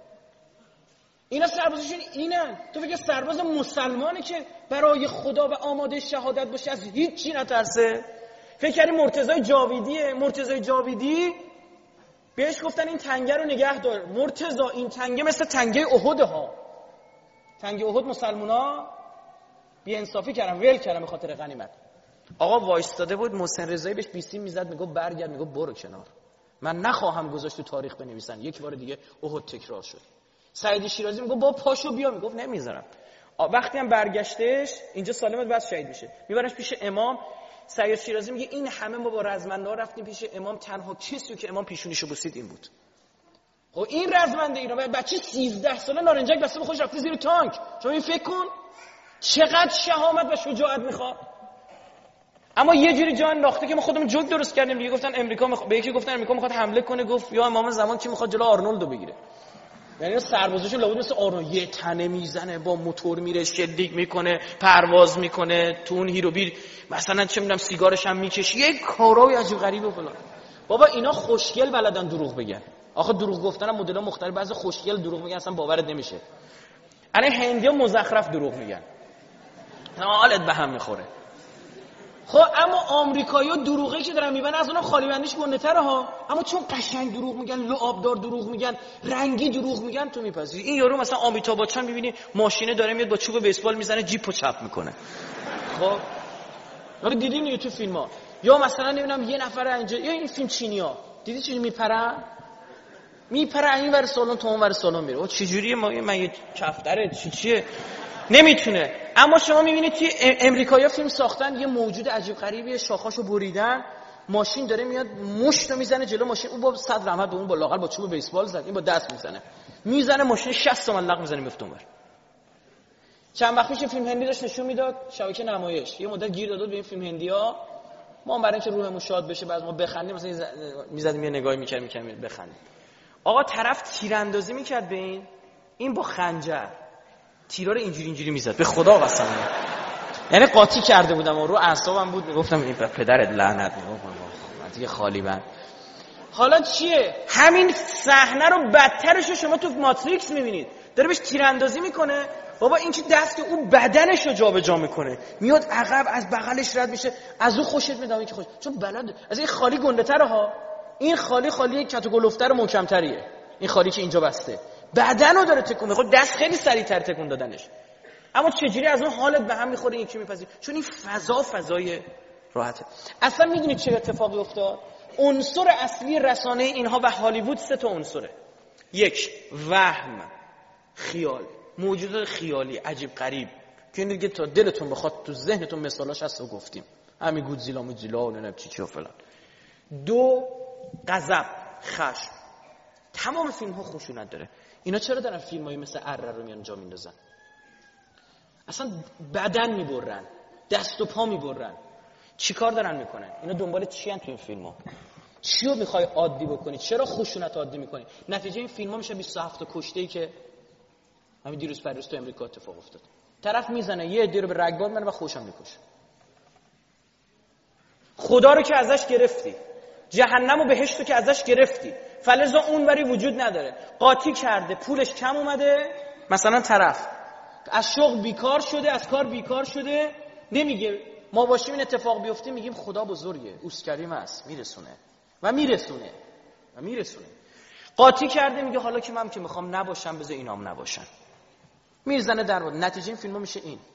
اینا سربازشون اینن. تو فکر سرباز مسلمانه که برای خدا و آماده شهادت باشه از هیچ چی نترسه؟ فکر کردی مرتضی جاویدیه؟ مرتضی جاویدی بهش گفتن این تنگه رو نگه دار. مرتضی این تنگه مثل تنگه احد ها، تنگه احد مسلمونا بی انصافی کردن ول کردن به خاطر غنیمت. آقا وایستاده بود محسن رضایی بهش بیسیم میزد میگه برگرد، میگه برو کنار، من نخواهم گذاشت تو تاریخ بنویسن یک بار دیگه احد تکرار شد. سعید شیرازی میگه با پاشو بیا، میگفت نمیذارم. وقتی هم برگشتش اینجا سالمت بعد شهید میشه، میبرنش پیش امام. سعید شیرازی میگه این همه ما با رزمنده ها رفتیم پیش امام، تنها کسی که امام پیشونیشو بوسید این بود. خب این رزمنده اینا بچه سیزده ساله نارنجک بسته به خودش رفته زیر تانک. شما این فکر کن چقدر شهامت و شجاعت میخواد. اما یه جوری جان انداخته که ما خودمون جوک درست کردیم دیگه. گفتن امریکا مخ... به یکی گفتن امریکا میخواد حمله کنه، گفت یا امام زمان کی میخواد جلو آرنولدو بگیره. یعنی سربازاشون لابد مثل آرنولد یه تنه میزنه با موتور میره شلیک میکنه پرواز میکنه تو اون هیروبیر مثلا چه میدونم سیگارش هم میکشه یه کارای عجیب غریب و فلان. بابا اینا خوشگل بلدن دروغ بگن. آخه دروغ گفتن هم مدل مختلف، بعضی خوشگل دروغ میگن اصلا باورت نمیشه. الان هندیا مزخرف دروغ میگن حالت به هم میخوره. خب اما آمریکایی‌ها دروغی که دارن میبنن از اونها خالی بندیش گنده‌تره ها، اما چون قشنگ دروغ میگن، لعابدار دروغ میگن، رنگی دروغ میگن تو میپذیری. این یارو مثلا آمیتاب بچن میبینی ماشینه داره میاد با چوب بیسبال میزنه جیپو چپ میکنه. خب ولی دیدین یه تو فیلم‌ها یا مثلا نمیدونم یه نفر اینجا یا این فیلم چینی‌ها دیدی چی میپرن میپرن این ور سالن تو اون ور سالن میره. او چه جوریه ما من یه کفتره چی چیه نمیتونه. اما شما میبینید که امریکایی‌ها فیلم ساختن یه موجود عجیب غریبی شاخاشو بریدن، ماشین داره میاد مشتو میزنه جلو ماشین، اون با صد رحمت به اون با لاغر با چوب بیسبال زد، این با دست میزنه میزنه ماشین شصت تومن لق میزنه میفته اونور. چند وقت پیش فیلم هندی داشت نشون میداد شبکه نمایش، یه مدت گیر داد به این فیلم هندی‌ها. ما هم برای اینکه روحمون شاد بشه بعضی ما بخندیم مثلا میزدیم یه نگاهی میکردیم میکردیم بخندیم. آقا طرف تیراندازی میکرد به این این با خنجر تیرا رو اینجوری اینجوری میزد به خدا قسم. یعنی قاطی کرده بودم و رو اعصابم بود میگفتم این پدرت لعنت میگفتم من دیگه خالی بند. حالا چیه همین صحنه رو بدترش رو شما تو ماتریکس میبینید، داره بهش تیراندازی میکنه. بابا این که دست اون بدنش رو جابجا میکنه میاد عقب از بغلش رد میشه، از اون خوشت میاد این که خوش چون بلد از این خالی گنده‌تره ها. این خالی خالی کتوگلفتر محکم‌تریه، این خالی که اینجا بسته بدنو داره تکون میده، دست خیلی سریعتر تکون دادنش. اما چجوری از اون حالت به هم میخوره یکی میپذیره؟ چون این فضا فضای راحته. اصلا میدونید چه اتفاقی افتاد؟ عنصر اصلی رسانه اینها و هالیوود سه تا عنصره. یک، وهم، خیال، موجودات خیالی عجیب غریب که دیگه تا دلتون بخواد تو ذهنتون مثالاش هست و گفتیم، همین گودزیلا موجیلا و نمیدونم چی چی و فلان. دو، غضب، خشم. تمام فیلم ها خشونت داره. اینا چرا دارن فیلم هایی مثل اره رو میان جا میندازن؟ اصلا بدن میبرن، دست و پا میبرن. چی کار دارن میکنن؟ اینا دنبال چی هن تو این فیلم ها؟ چی رو میخوای عادی بکنی؟ چرا خشونت عادی میکنی؟ نتیجه این فیلم ها میشه بیست و هفت تا کشته ای که همین دیروز پریروز تو امریکا اتفاق افتاد. طرف میزنه یه عده رو به رگبار میبره و خوشم میکشه. خدا رو که ازش گرفتی، جهنم و بهشت رو که ازش گرفتی، فلزا اونوری وجود نداره. قاطی کرده، پولش کم اومده، مثلا طرف از شغل بیکار شده، از کار بیکار شده، نمیگه ما باشیم این اتفاق بیفته، میگیم خدا بزرگه، اوست کریم است، میرسونه و میرسونه و میرسونه. قاطی کرده میگه حالا که من که میخوام نباشم بذار اینام نباشن، میرزنه در مورد. نتیجه این فیلم‌ها میشه این.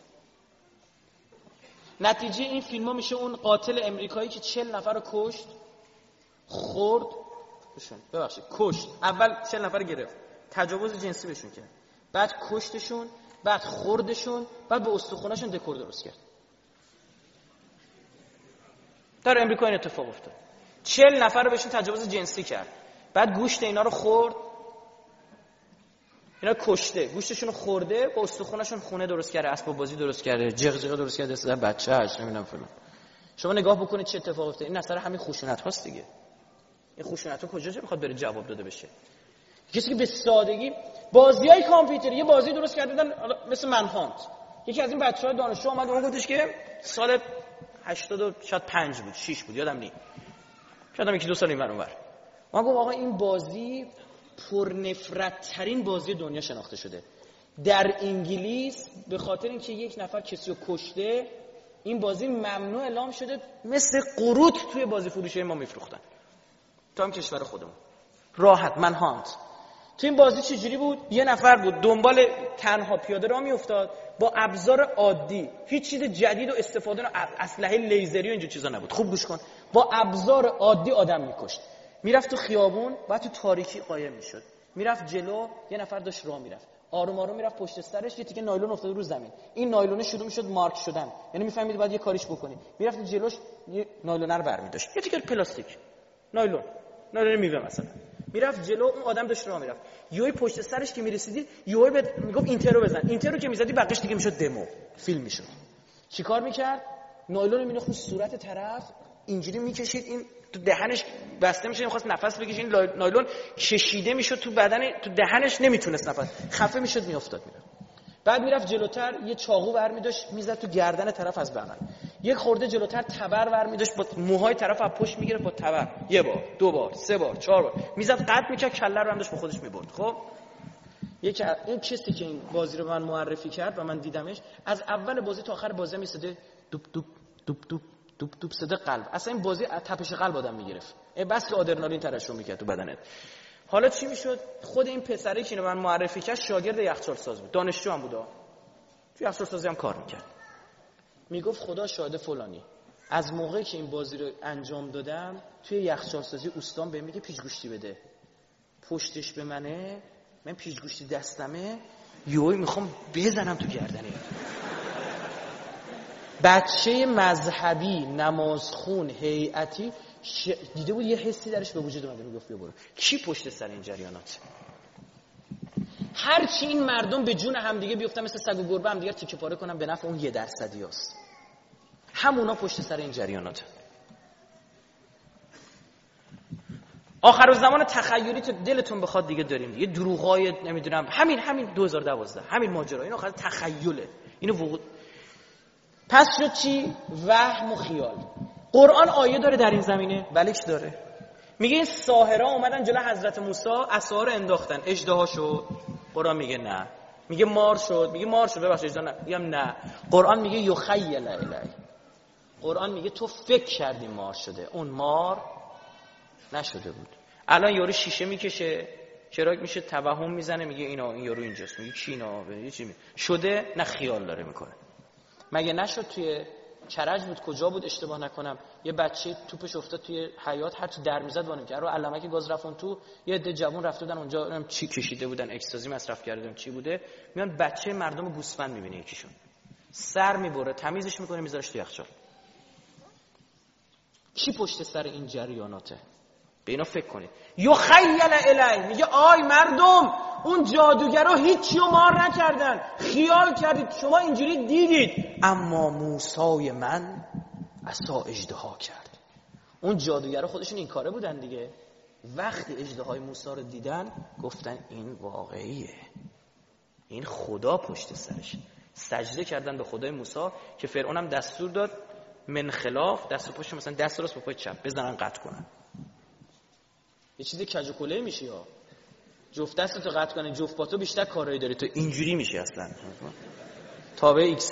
نتیجه این فیلم‌ها میشه اون قاتل امریکایی که چهل نفر رو کشت، خورد، کشتشون، ببخشید کشت. اول چهل نفر گرفت، تجاوز جنسی بهشون کرد، بعد کشتشون، بعد خوردشون، بعد به استخوناشون دکور درست کرد. در امریکا این اتفاق افتاد. چهل نفر رو بهشون تجاوز جنسی کرد، بعد گوشت اینا رو خورد، اینا کشته، گوشتشون رو خورده، با استخوناشون خونه درست کرده، اسباب بازی درست کرده، جغجغه درست کرده، اصلا بچه‌اش نمیدونم فلان. شما نگاه بکنید چه اتفاقی افتاد. این اثر همین خشونت هاست دیگه. این خشونت ها کجا چه میخواد بره جواب داده بشه؟ کسی که به سادگی بازیای کامپیوتری یه بازی درست کردن مثل منهانت. یکی از این بچه‌ها دانشجو اومد اون گفتش که سال هشتاد و شاید پنج بود، شش بود، یادم نی. شاید یکی دو سال این اونور. من گفتم آقا این بازی پرنفرت ترین بازی دنیا شناخته شده. در انگلیس به خاطر اینکه یک نفر کسی رو کشته، این بازی ممنوع اعلام شده، مثل قروت توی بازی فروشی ما میفروختن. تا هم کشور خودمون. راحت منهانت. تو این بازی چجوری بود؟ یه نفر بود دنبال تنها پیاده راه میافتاد با ابزار عادی، هیچ چیز جدید و استفاده نه، اسلحه لیزری و اینجور چیزا نبود. خوب گوش کن. با ابزار عادی آدم میکشت. میرفت تو خیابون، بعد تو تاریکی قایم میشد. میرفت جلو، یه نفر داشت راه میرفت. آروم آروم میرفت پشت سرش، یه تیکه نایلون افتاده رو زمین. این نایلون شروع میشد مارک شدن. یعنی میفهمید باید یه کاریش بکنی. میرفت جلوش، یه نایلون رو برمی‌داشت. یه تیکه پلاستیک. نایلون. نایلون میوه مثلا. میرفت جلو، اون آدم داشت راه میرفت. یوی پشت سرش که میرسیدی، یوی بهت میگفت اینترو بزن. اینترو که میزدی بقیش دیگه میشد دمو، فیلم میشد. چیکار میکرد؟ نایلون مینداخت رو صورت طرف، اینجوری میکشید، این تو دهنش بسته میشه، میخواست نفس بکشه، این نایلون کشیده میشد تو بدن، تو دهنش نمیتونست نفس، خفه میشد، میافتاد میره. بعد میرفت جلوتر، یه چاقو برمی‌داشت میزد تو گردن طرف از بغل. یک خورده جلوتر تبر برمی‌داشت، با موهای طرف از پشت میگرفت با تبر. یه بار، دو بار، سه بار، چهار بار. میزد قطع میکرد، کله رو هم داشت با خودش میبرد. خب یک این کسی که این بازی رو من معرفی کرد و من دیدمش، از اول بازی تا آخر بازی میسده دوب دوب دوب دوب دوب دوب صدا قلب. اصلا این بازی تپش قلب آدم میگرفت. بس که آدرنالین ترشح میکرد تو بدنت. حالا چی میشد؟ خود این پسری که اینو من معرفی کرد شاگرد یخچال ساز بود، دانشجو هم بود، تو یخچال سازی هم کار میکرد. میگفت خدا شاهد فلانی، از موقعی که این بازی رو انجام دادم توی یخچال سازی اوستان بهم میگه پیچگوشتی بده، پشتش به منه، من پیچگوشتی دستمه، یوی میخوام بزنم تو گردنه. بچه مذهبی نمازخون هیئتی ش... دیده بود یه حسی درش به وجود اومده، میگفت بیا برو. کی پشت سر این جریانات؟ هر چی این مردم به جون هم دیگه بیفتن مثل سگ و گربه هم دیگه تیکه پاره کنن به نفع اون یه درصدی هست، همونا پشت سر این جریانات. آخر الزمان تخیلی تو دلتون بخواد دیگه داریم دیگه، دروغای نمیدونم همین همین دو هزار و دوازده همین ماجرا، این آخر تخیله، اینو وقوع. پس شد چی؟ وهم و خیال. قرآن آیه داره در این زمینه؟ بله که داره. میگه این ساحرها اومدن جلو حضرت موسی، عصا رو انداختن، اژدها شد. قرآن میگه نه. میگه مار شد، میگه مار شد، ببخشید اژدها نه. میگم نه. قرآن میگه یخیل الی. قرآن میگه تو فکر کردی مار شده، اون مار نشده بود. الان یارو شیشه میکشه، چراغ میشه، توهم میزنه، میگه اینا این یارو اینجاست، میگه کی اینا به چی شده؟ نه خیال داره میکنه. مگه نشد توی کرج بود کجا بود اشتباه نکنم یه بچه توپش افتاد توی حیاط، هر چی در میزد وانم کرد، رو علمک گاز رفتن تو، یه عده جوون رفته بودن اونجا، نمیدونم چی کشیده بودن، اکستازی مصرف کرده بودن، چی بوده، میان بچه مردم گوسفند میبینه، یکیشون سر میبره تمیزش میکنه میذارش تو یخچال. کی پشت سر این جریاناته؟ به اینا فکر کنید. یخیل الی، میگه آی مردم اون جادوگرا هیچی رو مار نکردن، خیال کردید شما اینجوری دیدید، اما موسی من عصا اژدها کرد. اون جادوگرا خودشون این کاره بودن دیگه. وقتی اژدهای موسی رو دیدن گفتن این واقعیه، این خدا پشت سرش. سجده کردن به خدای موسی که فرعون هم دستور داد من خلاف دست و پشت مثلا دست راست با پای چپ بزنن قطع کنن. یه چیز کج و کله میشی ها، جفت دستتو قطع کنی، جفت پاتو بیشتر کارایی داری، تو اینجوری میشی اصلا تابع ایکس.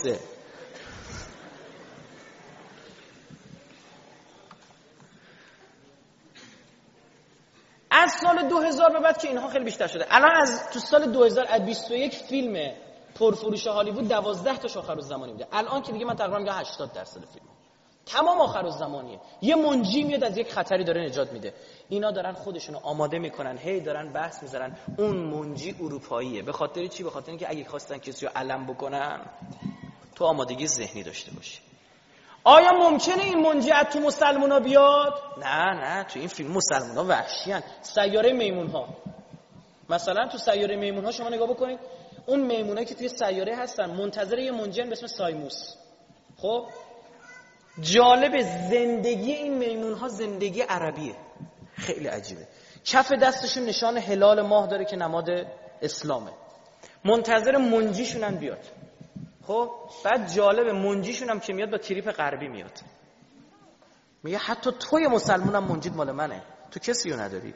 از سال دو هزار به بعد که اینها خیلی بیشتر شده. الان از تو سال دو هزار از بیست و یک فیلم پرفروش هالیوود دوازده تا آخر الزمانی میده. الان که دیگه من تقریبا میگم هشتاد درصد فیلم تمام آخرالزمانیه. یه منجی میاد از یک خطری داره نجات میده. اینا دارن خودشونو آماده میکنن، هی دارن بحث میذارن اون منجی اروپاییه. به خاطر چی؟ به خاطر اینکه اگه خواستن کسی رو علم بکنن تو آمادگی ذهنی داشته باشی. آیا ممکنه این منجی از تو مسلمونا بیاد؟ نه نه، تو این فیلم مسلمونا وحشیان. سیاره میمونها، مثلا تو سیاره میمونها شما نگاه بکنید، اون میمونایی که توی سیاره هستن منتظر یه منجی به اسم سایموس. خب جالب، زندگی این میمونها زندگی عربیه، خیلی عجیبه. کف دستشون نشان هلال ماه داره که نماد اسلامه. منتظر منجیشونن بیاد. خب بعد جالب، منجیشون هم که میاد با تریپ غربی میاد، میگه حتی توی مسلمونم منجید مال منه، تو کسی رو نداری.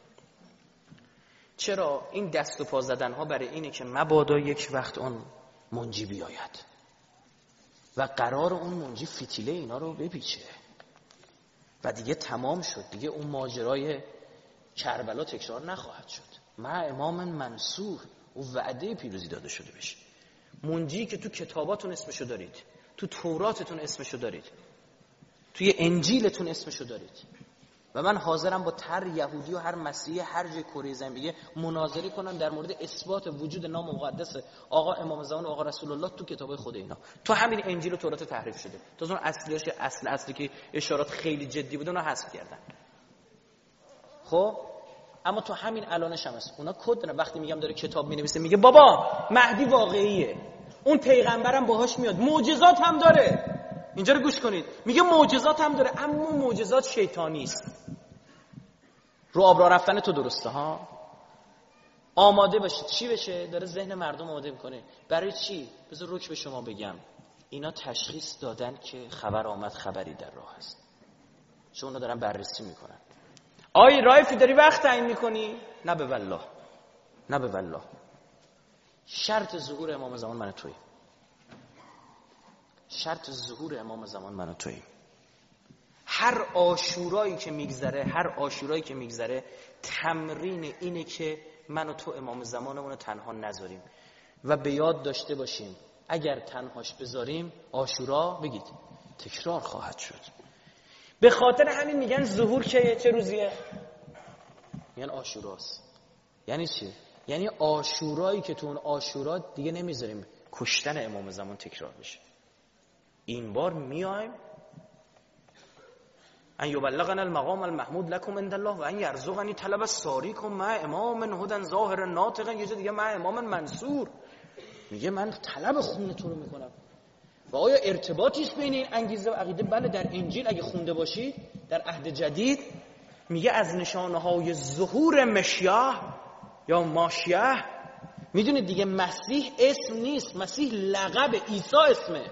چرا؟ این دست و پا زدن ها برای اینه که مبادا یک وقت اون منجی بیاید و قرار اون منجی فتیله اینا رو بپیچه و دیگه تمام شد، دیگه اون ماجرای کربلا تکرار نخواهد شد. مع امام منصور و وعده پیروزی داده شده بشه. منجی که تو کتاباتون اسمشو دارید، تو توراتتون اسمشو دارید، توی انجیلتون اسمشو دارید و من حاضرم با هر یهودی و هر مسیحی هر جای کره زمین بگه مناظره کنم در مورد اثبات وجود نام مقدس آقا امام زمان و آقا رسول الله تو کتاب خود اینا. تو همین انجیل و تورات تحریف شده، تو اون اصلیاش اصل اصلی که اشارات خیلی جدی بود اونها حذف کردن. خب اما تو همین الانش هم هست. اونا کد دارن. وقتی میگم داره کتاب مینویسه میگه بابا مهدی واقعیه، اون پیغمبرم باهاش میاد، معجزات هم داره. اینجا رو گوش کنید، میگه معجزات هم داره، اما معجزات شیطانی است. رو آب راه رفتن تو درسته ها. آماده باشید. چی بشه؟ داره ذهن مردم آماده میکنه. برای چی؟ بذار رک به شما بگم، اینا تشخیص دادن که خبر آمد خبری در راه است، چون اونا دارن بررسی میکنن. آی رایفی داری وقت تعیین میکنی؟ نه به والله، نه به والله. شرط ظهور امام زمان من و تویی. شرط ظهور امام زمان من و تویی. هر عاشورایی که میگذره، هر عاشورایی که میگذره تمرین اینه که من و تو امام زمانمون رو تنها نذاریم و به یاد داشته باشیم اگر تنهاش بذاریم عاشورا بگید تکرار خواهد شد. به خاطر همین میگن ظهور که چه روزیه؟ میگن عاشوراست. یعنی چی؟ یعنی عاشورایی که تو اون عاشورا دیگه نمیذاریم کشتن امام زمان تکرار بشه. این بار میایم ان یبلغنا المقام المحمود لكم عند الله و ان یرزقنی طلب الساریکم مع امام هدى ظاهر ناطق. یه جا دیگه مع امام منصور، میگه من طلب خون تو رو میکنم. و آیا ارتباطی است بین این انگیزه و عقیده؟ بله، در انجیل اگه خونده باشید در عهد جدید میگه از نشانه های ظهور مشیح یا ماشیح. میدونید دیگه مسیح اسم نیست، مسیح لقب، عیسی اسمه.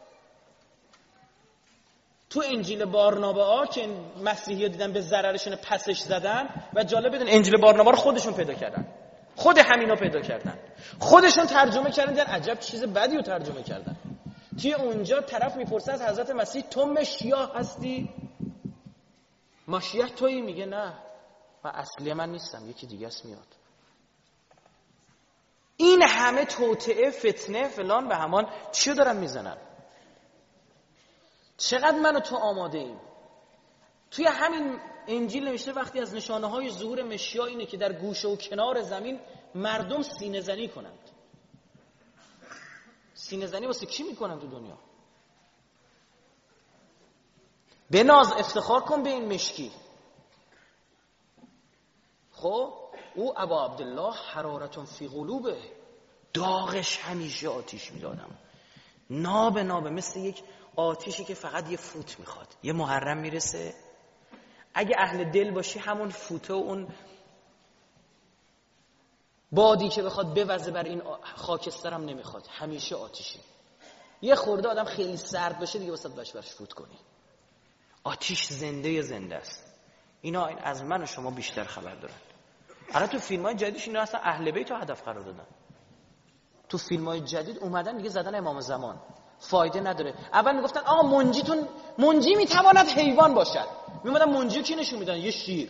تو انجیل بارنابه ها که مسیحی ها دیدن به ضررشون پسش زدن و جالب بدون انجیل بارنابه رو خودشون پیدا کردن، خود همینا پیدا کردن، خودشون ترجمه کردن، دیدن عجب چیز بدی رو ترجمه کردن. توی اونجا طرف میپرسه از حضرت مسیح تو مشیح هستی؟ مشیح تویی؟ میگه نه، من اصلی من نیستم، یکی دیگه است میاد. این همه توطئه، فتنه، فلان به همان چی رو دارن میزنن؟ چقدر من و تو آماده ایم؟ توی همین انجیل نوشته وقتی از نشانه های ظهور مشیح اینه که در گوشه و کنار زمین مردم سینه زنی کنند. سینه زنی واسه کی میکنن تو دنیا؟ به ناز افتخار کن به این مشکی. خب او ابا عبدالله حرارتون فی قلوبه، داغش همیشه آتیش میدادم، ناب نابه، مثل یک آتیشی که فقط یه فوت میخواد. یه محرم میرسه، اگه اهل دل باشی همون فوته و اون بادی که بخواد بوزه بر این خاکسترم نمیخواد، همیشه آتیشی. یه خورده آدم خیلی سرد بشه دیگه واسه باش برش فوت کنی. آتیش زنده زنده است. اینا این از من و شما بیشتر خبر دارن. الان تو فیلم‌های جدیدش اینا اصلا اهل بیت رو هدف قرار دادن. تو فیلم‌های جدید اومدن دیگه زدن امام زمان، فایده نداره. اول میگفتن آقا منجیتون، منجی میتواند حیوان باشد. میومدن منجی کی نشون میدن؟ یه شیر.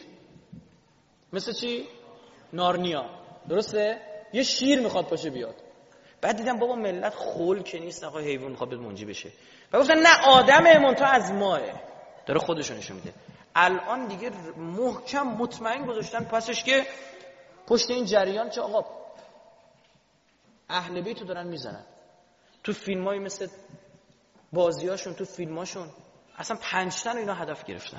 مثل چی؟ نارنیا. درسته؟ یه شیر میخواد باشه بیاد. بعد دیدم بابا ملت خول که نیست، آقا حیوان میخواد منجی بشه. و گفتن نه آدمه منتها از ماه، داره خودشو نشون میده. الان دیگه محکم مطمئن گذاشتن پسش که پشت این جریان که آقا اهل بیتو دارن میزنن. تو فیلمایی مثل بازیاشون، تو فیلماشون اصلا پنج تا اینا هدف گرفتن.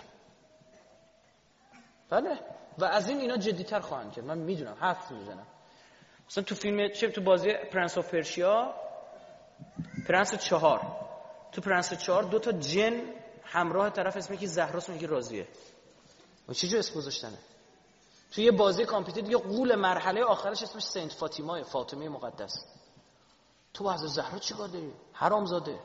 بله و از این اینا جدی‌تر خواهند کرد، من میدونم، حرف میزنم. مثلا تو فیلم چه تو بازی پرنس آف پرشیا، پرنس چهار، تو پرنس چهار دو تا جن همراه طرف اسمش که زهراست، میگه راضیه. و چه جو اسم گذاشتنه؟ تو یه بازی کامپیوتر دیگه قول مرحله آخرش اسمش سنت فاطمه، فاطمه مقدس. تو با حضرت زهرا چیکار داری؟ حرامزاده.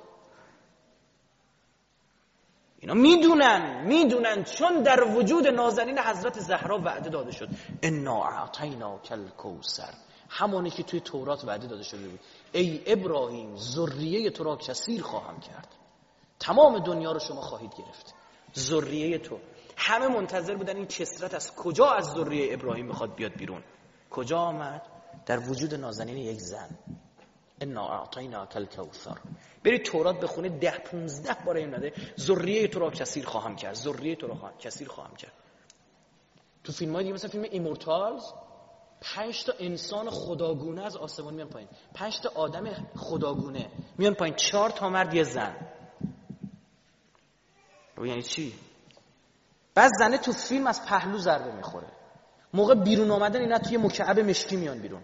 اینا میدونن میدونن چون در وجود نازنین حضرت زهرا وعده داده شد انا اعطیناک الکوثر، همونی که توی تورات وعده داده شده بود ای ابراهیم ذریه تو را کثیر خواهم کرد، تمام دنیا رو شما خواهید گرفت، ذریه تو. همه منتظر بودن این کثرت از کجا از ذریه ابراهیم میخواد بیاد بیرون. کجا آمد؟ در وجود نازنین یک زن. انا اعطیناک الکوثر. برید تورات بخونید ده پونزده بار این اومده ذریه تو را کثیر خواهم کرد، ذریه تو را خواهم کثیر خواهم کرد. تو فیلم‌های دیگه مثلا فیلم ایمورتالز پنج تا انسان خداگونه از آسمان میان پایین، پنج تا آدم خداگونه میان پایین، چهار تا مرد یه زن. رو یعنی چی؟ بعد زنه تو فیلم از پهلو ضربه میخوره، موقع بیرون آمدن اینا توی مکعب مشکی میان بیرون،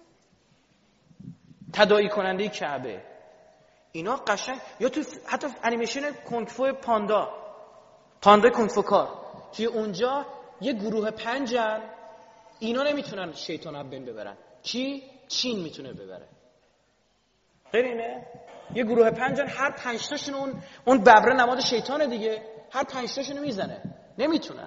تداعی کننده کعبه. اینا قشنگ. یا تو حتی انیمیشن کنگ فو پاندا، پاندا کنگ فو کار، توی اونجا یه گروه پنجن، اینا نمیتونن شیطان رو بین ببرن. کی؟ چین میتونه ببره. غیر اینه؟ یه گروه پنجن، هر پنج تاشون اون اون ببره نماد شیطانه دیگه، هر پنج تاشون میزنه، نمیتونن.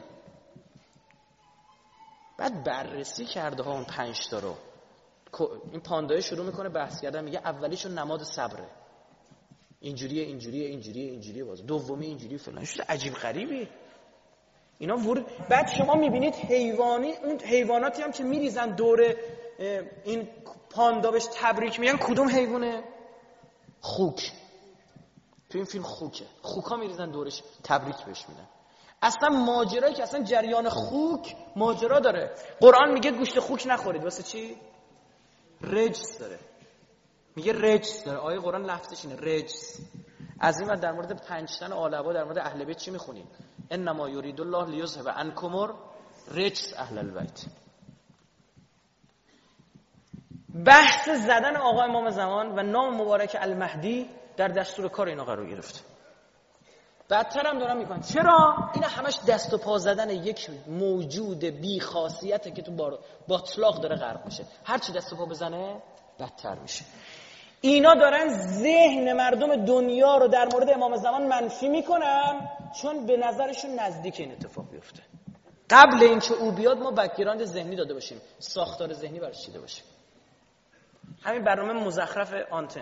بعد بررسی کرده ها اون پنج تا رو. این پاندای شروع میکنه بحث کردن، میگه اولیشون نماد صبره، اینجوریه اینجوریه اینجوریه اینجوریه، باز دومی اینجوری فلان. چیز عجیب غریبی اینا ورود. بعد شما میبینید حیوانی، اون حیواناتی هم که میریزن دور این پاندا بهش تبریک میگن، کدوم حیوانه؟ خوک. تو این فیلم خوکه، خوکا میریزن دورش تبریک بهش میدن. اصلا ماجرایی که اصلا جریان خوک ماجرا داره. قرآن میگه گوشت خوک نخورید. واسه چی؟ رجس داره. میگه رجس داره. آیه قرآن لفظش اینه، رجس. از این در مورد پنج تن آلبا در مورد اهل بیت چی میخونیم؟ انما یرید الله لیذهب عنکم رجس اهل البیت. بحث زدن آقا امام زمان و نام مبارک المهدی در دستور کار اینا قرار گرفت. بدتر هم دارن میکنن. چرا؟ اینا همش دست و پا زدن یک موجود بی خاصیته که تو باطلاق داره غرق میشه. هر چی دست و پا بزنه بدتر میشه. اینا دارن ذهن مردم دنیا رو در مورد امام زمان منفی میکنن چون به نظرشون نزدیک این اتفاق بیفته. قبل اینکه او بیاد ما بک‌گراند ذهنی داده باشیم، ساختار ذهنی براش چیده باشیم. همین برنامه مزخرف آنتن،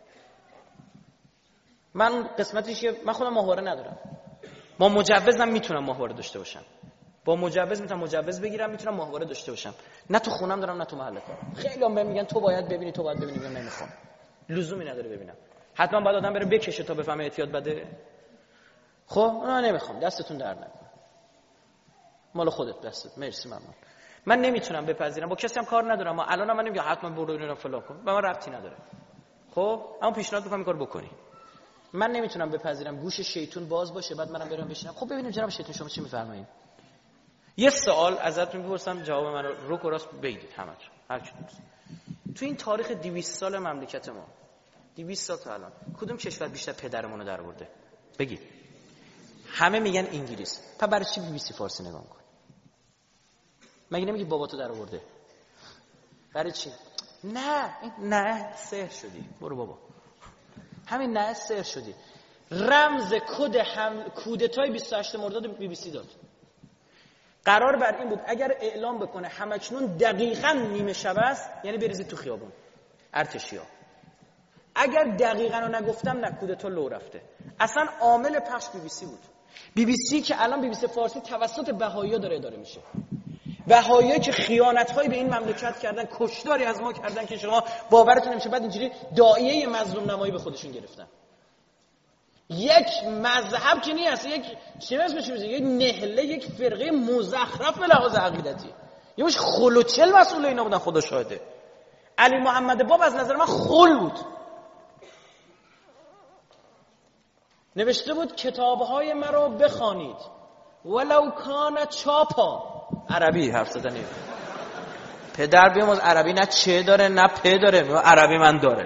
من قسمتش من خودم ماهواره ندارم، با مجوزم میتونم ماهواره داشته باشم، با مجوز میتونم مجوز بگیرم، میتونم ماهواره داشته باشم. نه تو خونم دارم نه تو محل کارم. خیلی هم بهم میگن تو باید ببینی تو باید ببینی، من نمیخوام، لزومی نداره ببینم. حتما باید آدم بره بکشه تا بفهمه اعتیاد بده. خب من نمیخوام، دستتون در نکنه، مال خودت دستت، مرسی ممنون. من نمیتونم بپذیرم، با کسی هم کار ندارم. ما الان من نمیگم حتما برو اینو فلان کن، به من ربطی نداره. خب اما پیشنهاد میکنم این کارو بکنی. من نمیتونم بپذیرم گوش شیطون باز باشه بعد منم برم بشینم. خب ببینیم جناب شیطون شما چی میفرمایید. یه سوال ازتون میپرسم، جواب من رو رو راست بگید همتون، هر چی دوست. تو این تاریخ دویست سال مملکت ما، دویست سال تا الان کدوم کشور بیشتر پدرمون رو درآورده؟ بگید. همه میگن انگلیس. تا برای چی بی بی سی فارسی نگاه می‌کنی؟ مگه نمیگی باباتو درآورده؟ برای چی؟ نه نه سحر شدی، برو بابا. همین نه سحر شدی. رمز کد هم کودتای بیست و هشت مرداد بی بی سی داد. قرار بر این بود اگر اعلام بکنه همکنون دقیقاً نیمه شب است، یعنی بریزید تو خیابون ارتشیا. اگر دقیقاً رو نگفتم نه کودتا لو رفته. اصلا عامل پخش بی بی سی بود. بی بی سی که الان بی بی سی فارسی توسط بهائی‌ها داره اداره میشه. بهایی که خیانت‌هایی به این مملکت کردن، کشتاری از ما کردن که شما باورتون نمیشه. بعد اینجوری داعیه مظلوم نمایی به خودشون گرفتن. یک مذهب که نیست، یک چه اسمش میشه، یک نهله، یک فرقه مزخرف به لحاظ عقیدتی. یه مش خلوچل مسئول اینا بودن. خدا شاهده علی محمد باب از نظر من خل بود. نوشته بود کتاب‌های مرا بخوانید ولو کان چاپا. عربی حرف زدنی. پدر بیاموز عربی نه چه داره نه پ داره، عربی من داره.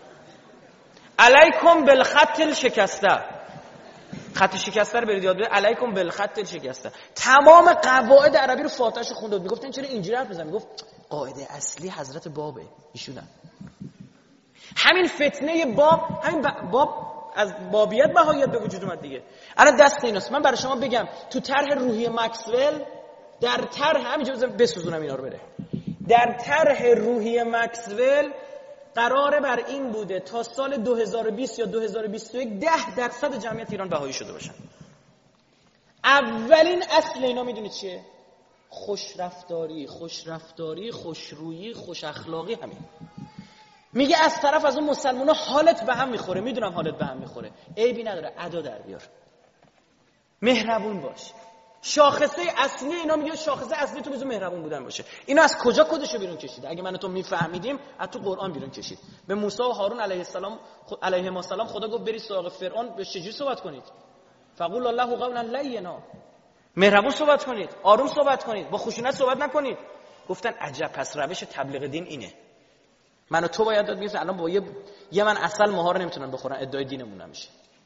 علیکم بالخط الشکسته. خط شکسته رو برید یاد بگیرید. علیکم بالخط الشکسته. تمام قواعد عربی رو فاتحش خونده بود. میگفتن چرا اینجوری حرف میزنی؟ میگفت قاعده اصلی حضرت بابه ایشونن. همین فتنه باب، همین باب از بابیت بهاییت به وجود اومد دیگه. الان دست ایناست. من برای شما بگم تو طرح روحی مکسول، در طرح همینجا بسوزونم اینا رو بره. در طرح روحی مکسول قراره بر این بوده تا سال دو هزار و بیست یا دو هزار و بیست و یک ده درصد جمعیت ایران بهایی شده باشن. اولین اصل اینا میدونی چیه؟ خوش رفتاری، خوش رفتاری، خوش رویی، خوش اخلاقی. همین میگه از طرف از اون مسلمونا حالت به هم میخوره. میدونم حالت به هم میخوره، عیبی نداره، ادا در بیار، مهربون باش. شاخصه اصلی اینا میگه شاخصه اصلی تو بزو مهربون بودن باشه. اینا از کجا کدشو بیرون کشیده؟ اگه من و تو میفهمیدیم از تو قرآن بیرون کشید. به موسی و هارون علیه السلام علیهم السلام خدا گفت برید سراغ فرعون، به چجوری صحبت کنید؟ فقول الله قولا لینا. مهربون صحبت کنید، آروم صحبت کنید، با خشونت صحبت نکنید. گفتن عجب، پس روش تبلیغ دین اینه. من و تو باید داد میگه الان با یه یه من عسل ماها رو نمیتونن بخورن، ادعای دینمون نمیشه.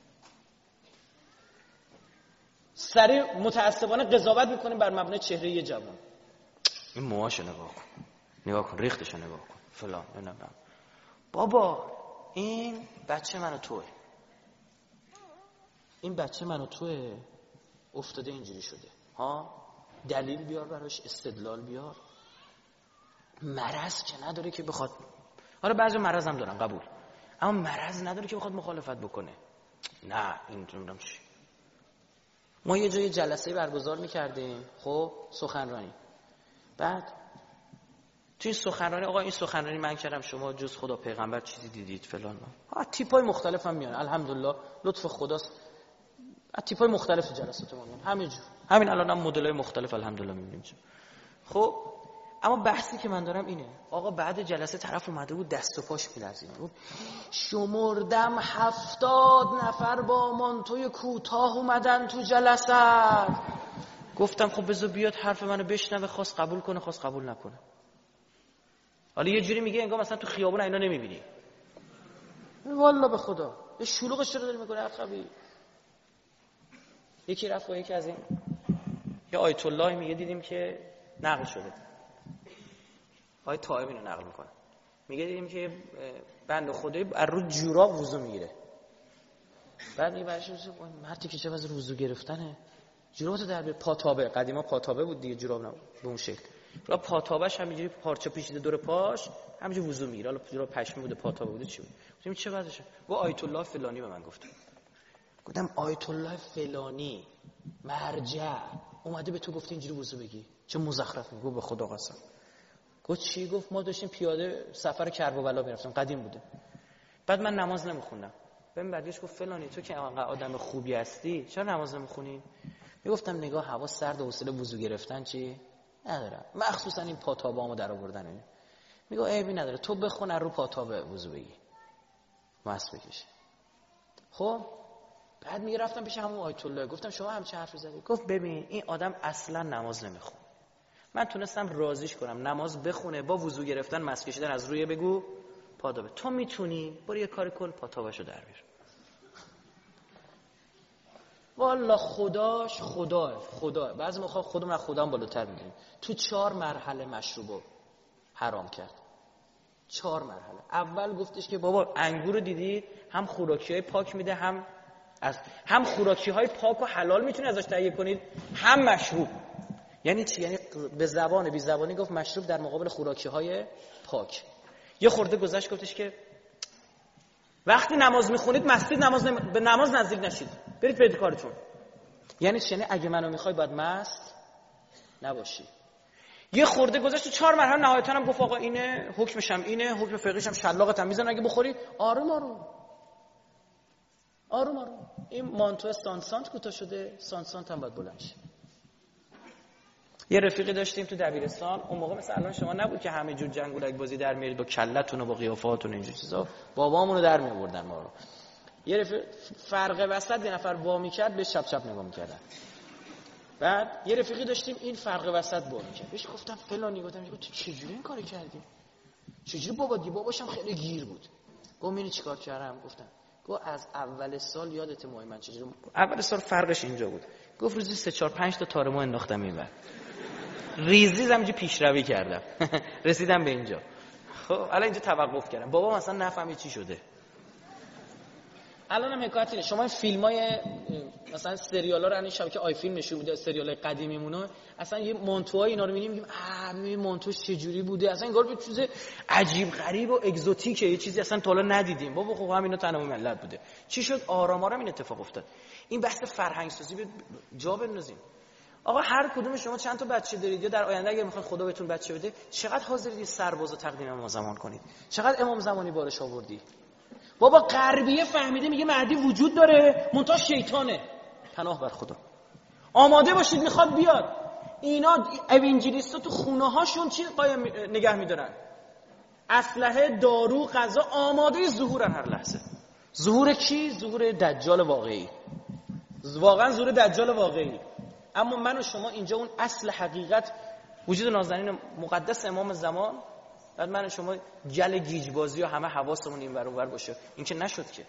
سریع متاسفانه قضاوت میکنیم بر مبنای چهره یه جوان. این موهاشو نگاه کن، نگاه کن، ریختشو نگاه کن، فلان نمیدونم. بابا این بچه من و توئه، این بچه من و توئه، افتاده اینجوری شده ها. دلیل بیار براش، استدلال بیار. مرض که نداره که بخواد، حالا بعضی مرض هم دارن قبول، اما مرض نداره که بخواد مخالفت بکنه. نه این نمیدونم چی. ما یه جای جلسه برگزار میکردیم، خب سخنرانی. بعد توی سخنرانی آقا این سخنرانی من کردم، شما جز خدا پیغمبر چیزی دیدید فلان. ها تیپای مختلف هم میان، الحمدلله لطف خداست. تیپای مختلف جلسات ما میان، همینجور. همین الان هم مدل‌های مختلف الحمدلله میبینیم. خب اما بحثی که من دارم اینه، آقا بعد جلسه طرف اومده بود دست و پاش می‌لرزید، گفت شمردم هفتاد نفر با مانتوی کوتاه اومدن تو جلسه. گفتم خب بذار بیاد حرف منو بشنوه، خواست قبول کنه خواست قبول نکنه. حالا یه جوری میگه انگار مثلا تو خیابون اینا نمیبینی. والله به خدا یه شلوغش چرا داری میکنه عقبی. یکی رفت با یکی از این یه آیت الله میگه دیدیم که نقل شده، آیت طائب اینو نقل میکنه، میگه دیدیم که بنده خدایی از رو جوراب وضو میگیره. بعد میگه برش مردی که چه واسه وضو گرفتنه، جورابتو در بیار. پاتابه، قدیما پاتابه بود دیگه، جوراب نبود به اون شکل. جوراب پاتابش همینجوری پارچه پیچیده دور پاش همینجوری وضو میگیره. حالا جوراب پشمی بوده پاتابه بوده چی بود؟ گفتم چه وضعشه؟ گفت آیت الله فلانی به من گفت. گفتم آیت الله فلانی مرجع اومده به تو گفت اینجوری وضو بگی؟ چه مزخرف میگه. به خدا قسم. گفت چی؟ گفت ما داشتیم پیاده سفر کربلا میرفتیم، قدیم بوده. بعد من نماز نمیخوندم. بهم برگشت گفت فلانی تو که آدم خوبی هستی چرا نماز نمیخونی؟ میگفتم نگاه هوا سرد و حوصله وضو گرفتن چی ندارم، مخصوصا این پاتابامو در آوردن. این میگه عیبی نداره تو بخون رو پاتابه وضو بگی مس بکش. خب بعد میگه رفتم پیش همون آیت الله، گفتم شما هم چه حرفی زدی؟ گفت ببین این آدم اصلا نماز نمیخونه. من تونستم راضیش کنم نماز بخونه، با وضو گرفتن مس کشیدن از روی بگو پاتابه. تو میتونی برو یه کار کن پاتابهشو در بیار. والله خداش خدا خدا بعضی موقع خودمون از خودمون بالاتر می‌دونیم. تو چهار مرحله مشروبو حرام کرد. چهار مرحله. اول گفتش که بابا انگور دیدی هم خوراکی‌های پاک میده، هم از هم خوراکی‌های پاک و حلال میتونی ازش تهیه کنید، هم مشروب. یعنی چی؟ یعنی به زبان بی زبانی گفت مشروب در مقابل خوراکی‌های پاک. یه خورده گذشت گفتش که وقتی نماز میخونید مسجد نماز نم... به نماز نزدیک نشید، برید برید کارتون. یعنی چی؟ یعنی اگه منو میخوای باید مست نباشی. یه خورده گذاشت تو چهار مرحله، نهایتاً هم گفت آقا اینه، حکمش هم اینه، حکم فقهیش هم شلاقت هم میزنن اگه بخوری. آروم آروم آروم آروم. این مانتو سانت سانت کوتاه شده، سانت سانت هم باید بلند شه. یه رفیقی داشتیم تو دبیرستان، اون موقع مثلا الان شما نبود که همه جور جنگولک بازی در میارید با کلتون و با قیافاتون و اینجور چیزا. بابامونو در میآوردن ما رو. یه رفیق فرق وسط یه نفر وا میکرد، به چپ چپ نگاه میکردن. بعد یه رفیقی داشتیم این فرق وسط وا میکرد. بهش گفتم فلانی، گفتم تو چجوری این کارو کردی؟ چجوری بابا دی باباشم خیلی گیر بود. گفتم اینو چیکار کردم؟ گفتم گفت از اول سال یادت موی من چجوری اول سال فرقش اینجا بود. گفت روزی سه چهار پنج تا تار مو انداختم اینور. ریزی همینجوری پیشروی کردم. رسیدم به اینجا. خب الان اینجا توقف کردم. بابا مثلا نفهمید چی شده. الان هم حکایت اینه، شما این فیلمای مثلا سریالا رو الان شبکه آی فیلم نشون میده، سریالای قدیمیمونو، اصلا یه مونتوهای اینا رو می‌بینیم میگیم آ ببین مونتوش چه جوری بوده، اصلا انگار یه چیز عجیب غریب و اگزوتیکه، یه چیزی اصلا تا حالا ندیدیم. بابا خب همینا تنها ملت بوده. چی شد؟ آرام آرام این اتفاق افتاد. این بحث فرهنگ سازی به جا بندازیم. آقا هر کدوم شما چند تا بچه دارید یا در آینده اگه میخواید خدا بهتون بچه بده، چقدر حاضرید یه سربازو تقدیم امام زمان کنید؟ چقدر امام زمانی بارش آوردی؟ بابا غربیه فهمیده میگه مهدی وجود داره، منتها شیطانه. پناه بر خدا. آماده باشید میخواد بیاد. اینا اوینجلیستا تو خونه هاشون چی قایم نگه میدارن؟ اسلحه، دارو، غذا، آماده ظهورن هر لحظه. ظهور کی؟ ظهور دجال واقعی. واقعا ظهور دجال واقعی. اما من و شما اینجا اون اصل حقیقت وجود نازنین مقدس امام زمان، بعد من و شما گل گیجبازی و همه حواسمون این ور اون ور باشه. این که نشد که.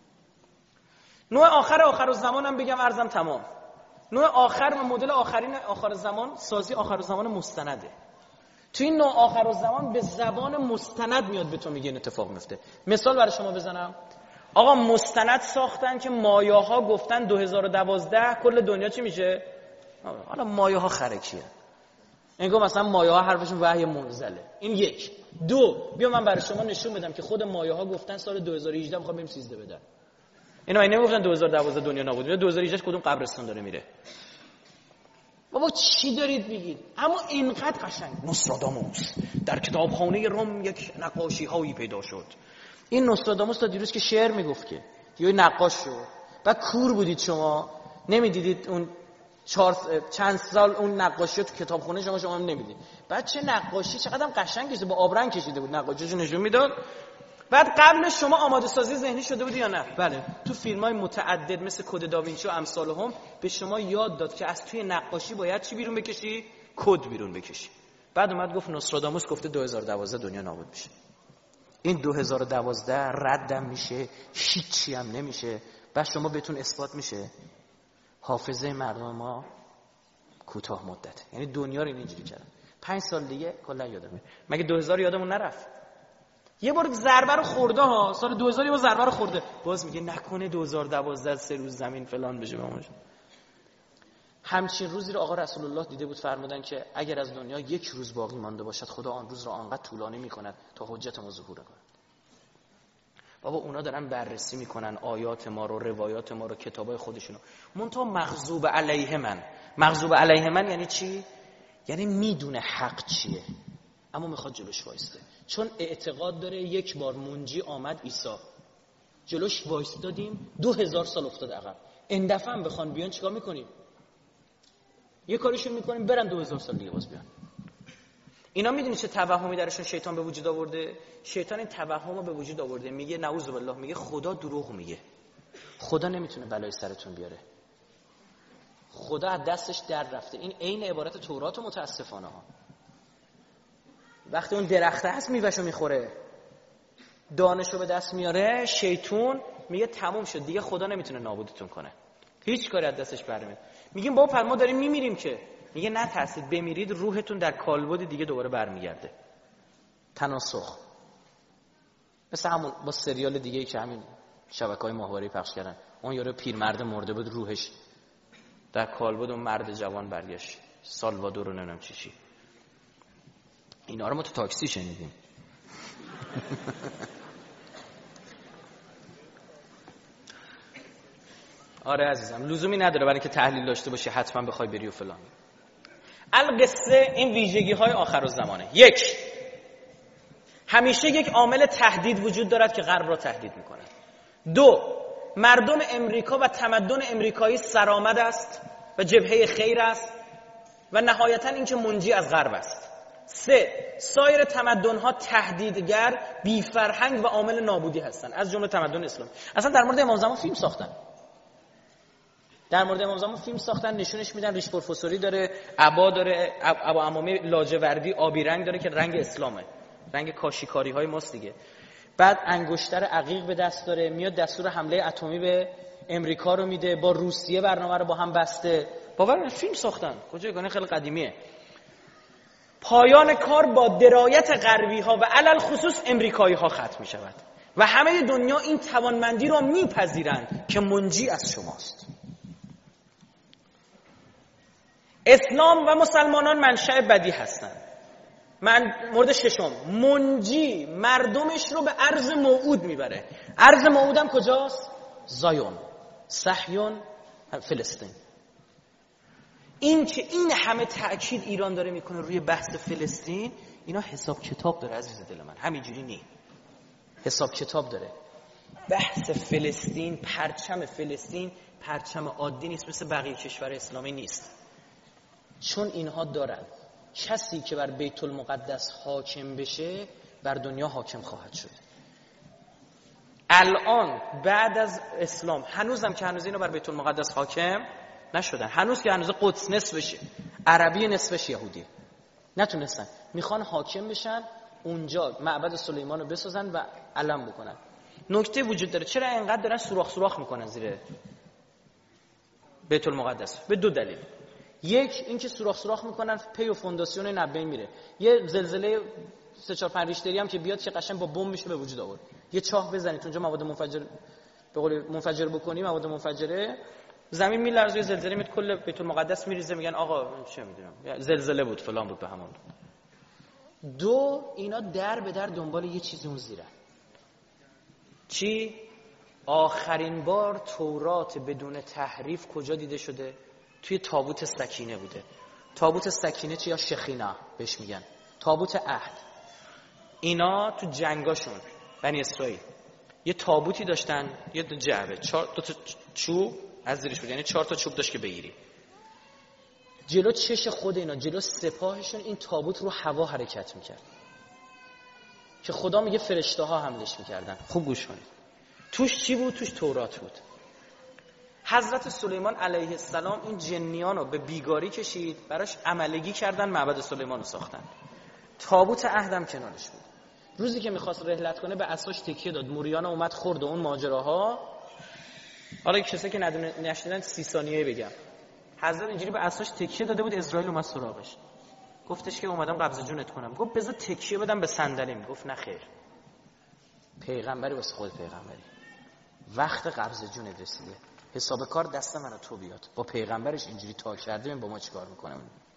نوع آخر آخر الزمان هم بگم ارزم تمام. نوع آخر و مدل آخرین آخر زمان سازی آخر زمان مستنده. تو این نوع آخر الزمان به زبان مستند میاد به تو میگه این اتفاق میفته. مثال برای شما بزنم. آقا مستند ساختن که مایاها گفتن دو هزار و دوازده کل دنیا چی میشه؟ حالا مایاها خرکیه. انگار مثلا مایاها حرفشون وحی منزله. این یک. دو، بیا من برای شما نشون بدم که خود مایاها گفتن سال دو هزار و هجده میخوام بریم سیزده بدن. اینا اینا نمیگفتن دو هزار و دوازده دنیا نابود میشه. دو هزار و هجده کدوم قبرستان داره میره؟ بابا چی دارید میگید؟ اما اینقدر قشنگ. نوستراداموس در کتابخانه روم یک نقاشی هایی پیدا شد. این نوستراداموس تا دیروز که شعر میگفت که یه نقاش شد. بعد کور بودید شما، نمیدیدید اون چهار چند سال اون نقاشی تو کتابخونه شما شما هم نمیدید. بعد چه نقاشی چقدر هم قشنگ کشیده، با آبرنگ کشیده بود، نقاشیشو نشون میداد. بعد قبل شما آماده سازی ذهنی شده بود یا نه؟ بله. تو فیلم‌های متعدد مثل کد داوینچی و امثالهم به شما یاد داد که از توی نقاشی باید چی بیرون بکشی؟ کد بیرون بکشی. بعد اومد گفت نوستراداموس گفته دو هزار و دوازده دنیا نابود میشه. این دو هزار و دوازده ردم میشه، هیچی هم نمیشه. بعد شما بهتون اثبات میشه حافظه مردم ما کوتاه مدت، یعنی دنیا رو اینجوری کردن. پنج سال دیگه کلا یادمه. مگه دو هزار یادمون نرفت؟ یه بار ضربه رو خورده ها، سال دو هزار یه بار ضربه رو خورده. باز میگه نکنه دو هزار و دوازده سه روز زمین فلان بشه بهمون. همچین روزی رو آقا رسول الله دیده بود، فرمودن که اگر از دنیا یک روز باقی مانده باشد خدا آن روز رو آنقدر طولانی میکند تا حجت ما ظهور کند. بابا اونا دارن بررسی میکنن آیات ما رو، روایات ما رو، کتابای خودشونو. منتها مغضوب علیه من. مغضوب علیه من یعنی چی؟ یعنی میدونه حق چیه اما میخواد جلوش وایسته، چون اعتقاد داره یک بار منجی آمد عیسی، جلوش وایستادیم دو هزار سال افتاد عقب. این دفعه هم بخوان بیان چیکار میکنیم؟ یه کاریشون میکنیم برن دو هزار سال دیگه باز بیان. اینا میدونی چه توهمی درشون شیطان به وجود آورده؟ شیطان این توهم رو به وجود آورده، میگه نعوذ بالله، میگه خدا دروغ میگه، خدا نمیتونه بلای سرتون بیاره، خدا از دستش در رفته. این عین عبارت تورات متاسفانه ها. وقتی اون درخته هست میوهشو میخوره، دانشو به دست میاره، شیطان میگه تموم شد دیگه، خدا نمیتونه نابودتون کنه، هیچ کاری از دستش برنمیاد. میگیم بابا پر ما داریم میمیریم که، میگه نه ترسید، بمیرید روحتون در کالبد دیگه دوباره برمیگرده. تناسخ. مثل همون با سریال دیگه ای که همین شبکه‌های ماهواره‌ای پخش کردن، اون یارو پیرمرد مرده بود روحش در کالبد اون مرد جوان برگشت، سالوادور رو نمیدونم چی چی. اینا رو ما تو تاکسی شنیدیم. آره عزیزم، لزومی نداره برای اینکه تحلیل داشته باشی حتما بخوای بری و فلان. القصه این ویژگی های آخرالزمانه. یک، همیشه یک عامل تهدید وجود دارد که غرب را تهدید میکنه. دو، مردم امریکا و تمدن امریکایی سرآمد است و جبهه خیر است و نهایتا اینکه منجی از غرب است. سه، سایر تمدن‌ها تهدیدگر، بی فرهنگ و عامل نابودی هستند، از جمله تمدن اسلامی. اصلا در مورد امام زمان فیلم ساختن. در مورد امام زمان فیلم ساختن، نشونش میدن، ریش پروفسوری داره، عبا داره، عبا عمامه لاجوردی آبی رنگ داره که رنگ اسلامه، رنگ کاشیکاری های ماست دیگه. بعد انگشتر عقیق به دست داره، میاد دستور حمله اتمی به امریکا رو میده، با روسیه برنامه رو با هم بسته. باور فیلم ساختن، کجا گونه خیلی قدیمیه. پایان کار با درایت غربی ها و علل خصوص امریکایی ها ختم می شود و همه دنیا این توانمندی را میپذیرند که منجی از شماست. اسلام و مسلمانان منشأ بدی هستند. من مورد ششم، منجی مردمش رو به ارض موعود میبره. ارض موعود هم کجاست؟ زایون، صهیون، فلسطین. این که این همه تأکید ایران داره میکنه روی بحث فلسطین، اینا حساب کتاب داره عزیز دل من، همینجوری نی. حساب کتاب داره. بحث فلسطین، پرچم فلسطین پرچم عادی نیست، مثل بقیه کشور اسلامی نیست. چون اینها دارن کسی که بر بیت المقدس حاکم بشه بر دنیا حاکم خواهد شد. الان بعد از اسلام هنوزم که هنوز اینا بر بیت المقدس حاکم نشدن، هنوز که هنوز قدس نصفشه عربی، نصفش یهودی، نتونستن، میخوان حاکم بشن، اونجا معبد سلیمان رو بسازن و علم بکنن. نکته وجود داره، چرا اینقدر دارن سوراخ سوراخ میکنن زیر بیت المقدس؟ به دو دلیل. یک، اینکه سوراخ سوراخ میکنن پی و فونداسیون نبی میره، یه زلزله سه چهار پنج ریشتری هم که بیاد چه قشنگ با بمب میشه به وجود آورد. یه چاه بزنید اونجا، مواد منفجر به قول منفجر بکنی، مواد منفجره، زمین میلرزه، زلزله میاد کل بیت المقدس میریزه، میگن آقا چه میدونم زلزله بود فلان بود به همون. دو، اینا در به در دنبال یه چیزی اون زیره. چی؟ آخرین بار تورات بدون تحریف کجا دیده شده؟ توی تابوت سکینه بوده. تابوت سکینه چی؟ یا شخینه بهش میگن، تابوت عهد. اینا تو جنگاشون بنی اسرائیل یه تابوتی داشتن، یه دو جعبه، چهار دو تا چوب از زیرش بود، یعنی چهار تا چوب داشت که بگیری. جلو چش خود اینا، جلو سپاهشون، این تابوت رو هوا حرکت میکرد که خدا میگه فرشته ها حملش میکردن. خوب گوش کنید. توش چی بود؟ توش تورات بود. حضرت سلیمان علیه السلام این جنیان رو به بیگاری کشید، براش عملگی کردن، معبد سلیمان رو ساختن. تابوت عهدم کنارش بود. روزی که میخواست رحلت کنه به عصاش تکیه داد، موریان اومد خورد و اون ماجراها. حالا کسی که ندونه نشنیدن سی ثانیه بگم. حضرت اینجوری به عصاش تکیه داده بود، اسرائیل اومد سراغش، گفتش که اومدم قبض جونت کنم. گفت بذار تکیه بدم به صندلیم. گفت نه خیر، پیغمبری واسه خود پیغمبری، وقت قبض جونت رسیده، حساب کار دست من و تو بیاد. با پیغمبرش اینجوری تا کرده، با ما چیکار میکنه؟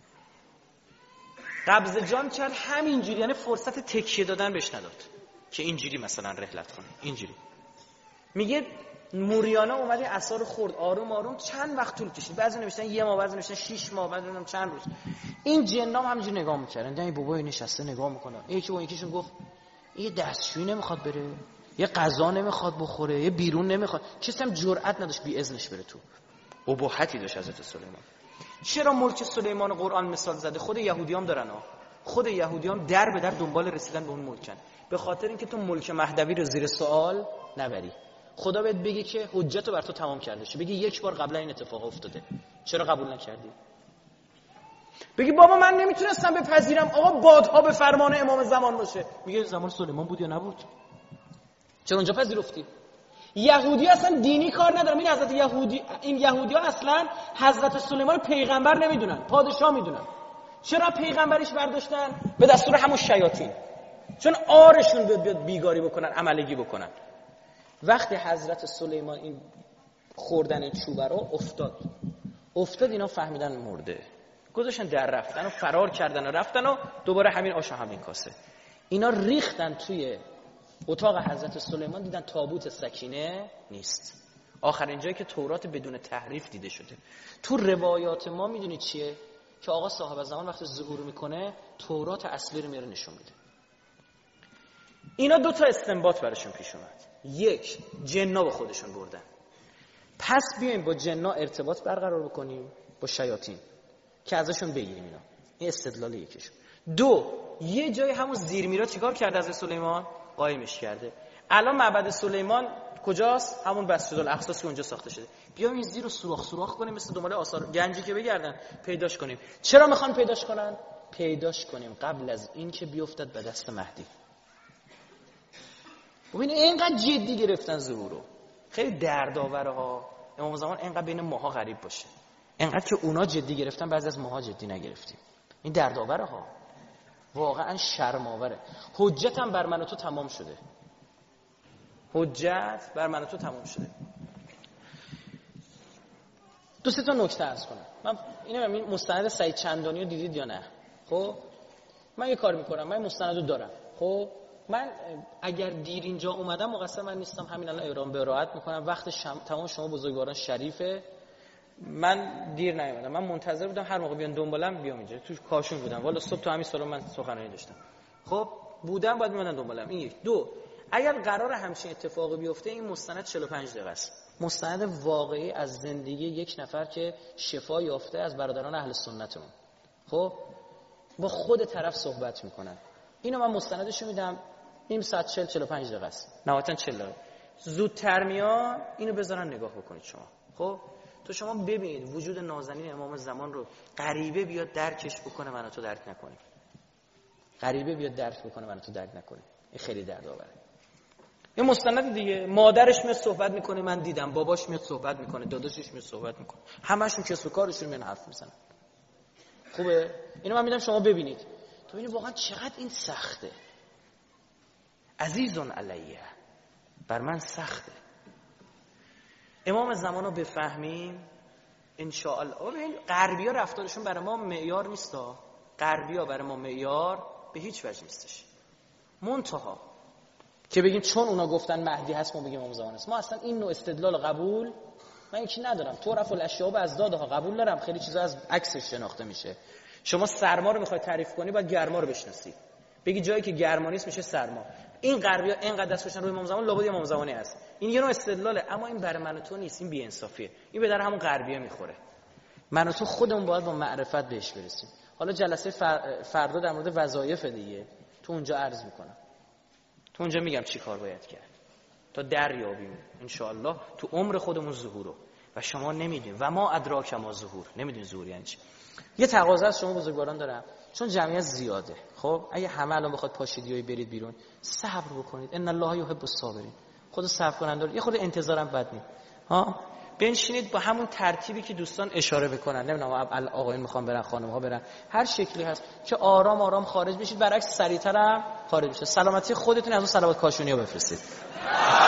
قبض جان کرد همینجوری، یعنی فرصت تکیه دادن بهش نداد که اینجوری مثلا رحلت کنه. اینجوری میگه موریانا اومد عصا رو خورد، آروم آروم چند وقت طول کشید. بعضی نوشتن یه ماه، بعضی نوشتن شش ماه، بعضی نوشتن چند روز. این جنام همینجوری نگاه میکردن، این بابای نشسته نگاه میکنه. یکی با یکیشون گفت یه دستشویی نمیخواد بره، یه غذا نمیخواد بخوره، یه بیرون نمیخواد. کسی هم جرئت نداشت بی اذنش بره تو. اباحتی داشت حضرت سلیمان. چرا ملک سلیمان قرآن مثال زده؟ خود یهودیام دارن ها. خود یهودیام در به در دنبال رسیدن به اون ملکن، به خاطر اینکه تو ملک مهدوی رو زیر سوال نبری. خدا بهت بگه که حجت رو بر تو تمام کرده شه، بگی یک بار قبلا این اتفاق افتاده، چرا قبول نکردی؟ بگی بابا من نمیتونستم بپذیرم آقا بادها به فرمان امام زمان باشه، میگه زمان سلیمان بود یا نبود؟ چرا اونجا پذیرفتی؟ یهودی اصلا دینی کار ندارن. این حضرت یهودی، این یهودی ها اصلا حضرت سلیمان پیغمبر نمیدونن، پادشاه میدونن. چرا پیغمبریش برداشتن؟ به دستور همون شیاطین، چون آرشون بیاد بیگاری بکنن، عملگی بکنن. وقتی حضرت سلیمان این خوردن این چوبه رو افتاد افتاد اینا فهمیدن مرده، گذاشتن در رفتن و فرار کردن و رفتن و دوباره همین آش و همین کاسه. اینا ریختن توی اتاق حضرت سلیمان، دیدن تابوت سکینه نیست. آخرین جایی که تورات بدون تحریف دیده شده. تو روایات ما میدونید چیه؟ که آقا صاحب زمان وقتی ظهور میکنه تورات اصلی رو میاره نشون میده. اینا دو تا استنباط براشون پیش اومد. یک، جن‌ها به خودشون بردن. پس بیایم با جن‌ها ارتباط برقرار بکنیم با شیاطین که ازشون بگیریم اینا. این استدلال یکیشون. دو، یه جای همون زیرمیرا چیکار کرده از سلیمان؟ قایمش کرده. الان معبد سلیمان کجاست؟ همون مسجدالاقصی که اونجا ساخته شده. بیایم این زیر رو سوراخ سوراخ کنیم، مثل دنبال آثار گنجی که بگردن پیداش کنیم. چرا میخوان پیداش کنن؟ پیداش کنیم قبل از این که بیفتد به دست مهدی. ببین اینقدر جدی گرفتن ظهورو. خیلی دردآوره ها. امام زمان اینقدر بین ماها غریب باشه. اینقدر که اونا جدی گرفتن بعضی از ماها جدی نگرفتیم. این دردآوره ها. واقعا شرم‌آوره. حجت هم بر من و تو تمام شده. حجت بر من و تو تمام شده. دو سه تا نکته عرض کنم. من اینم این مستند سعید چندانی رو دیدید یا نه؟ خب من یه کار میکنم، من مستند رو دارم. خب من اگر دیر اینجا اومدم مقصر من نیستم، همین الان اعلام براءت میکنم. وقت شم... تمام شما بزرگواران شریفه. من دیر نیومدم، من منتظر بودم هر موقع بیان دنبالم بیام اینجا. تو کاشون بودم، والا صبح تا همین سالن من سخنرانی داشتم. خب بودم باید میمونن دنبالم. این یک. دو، اگر قرار همچین اتفاقی بیفته این مستند چهل و پنج دقیقه است. مستند واقعی از زندگی یک نفر که شفا یافته از برادران اهل سنتمون. خب با خود طرف صحبت میکنن. اینو من مستندشو میدم، نیم ساعت چهل چهل و پنج دقیقه است. نهایتاً چهل دقیقه. زودتر میاد اینو بذارن نگاه بکنید شما. خب تو شما ببینید وجود نازنین امام زمان رو غریبه بیاد درکش بکنه، من و تو درک نکنیم. غریبه بیاد درک بکنه، من و تو درک نکنیم. این خیلی دردآوره. یه مستند دیگه، مادرش میاد صحبت میکنه من دیدم، باباش میاد صحبت میکنه، داداشش میاد صحبت میکنه، همشون کسب و کارشون میان حرف میزنن. خوبه؟ اینو من میدم شما ببینید. تو ببینید واقعا چقدر این سخته. عزیزون علیه، بر من سخته. امام زمان رو بفهمیم انشاءالله. ببین غربی‌ها رفتارشون برای ما معیار نیستا. غربی‌ها برای ما معیار به هیچ وجه نیستش. منتها که بگیم چون اونا گفتن مهدی هست ما بگیم امام زمان است. ما اصلا این نوع استدلال قبول من یکی ندارم. طرف الاشیاء از دادها قبول دارم. خیلی چیزا از عکسش شناخته میشه. شما سرما رو میخوای تعریف کنی باید گرما رو بشناسی. بگی جایی که گرما نیست میشه سرما. این غربی‌ها اینقدر دست بشن روی امام زمان لابد امام زمانی است. این یه نوع استدلاله، اما این برای من و تو نیست. این بی انصافیه. این به در همون غربی‌ها میخوره. من و تو خودمون باید با معرفت بهش برسیم. حالا جلسه فردا در مورد وظایف دیگه تو اونجا عرض میکنم. تو اونجا میگم چی کار باید کرد تا دریابیم ان شاء الله تو عمر خودمون ظهورو. و شما نمیدونید و ما ادراک ما ظهور، نمیدونید ظهور یعنی چی. یه تقاضا از شما بزرگواران دارم، چون جمعیت زیاده. خب اگه همه الان بخواد پاشیدیوی برید بیرون، صبر بکنید. ان الله یحب الصابرین. خود صبر کننده. یه خود انتظارم بد نیست. ها بنشینید با همون ترتیبی که دوستان اشاره بکنن. نمیدونم آقایون میخوان برن، خانم‌ها برن، هر شکلی هست که آرام آرام خارج بشید. برعکس سریعتر هم خارج بشه. سلامتی خودتون از اون صلوات کاشونی‌ها بفرستید.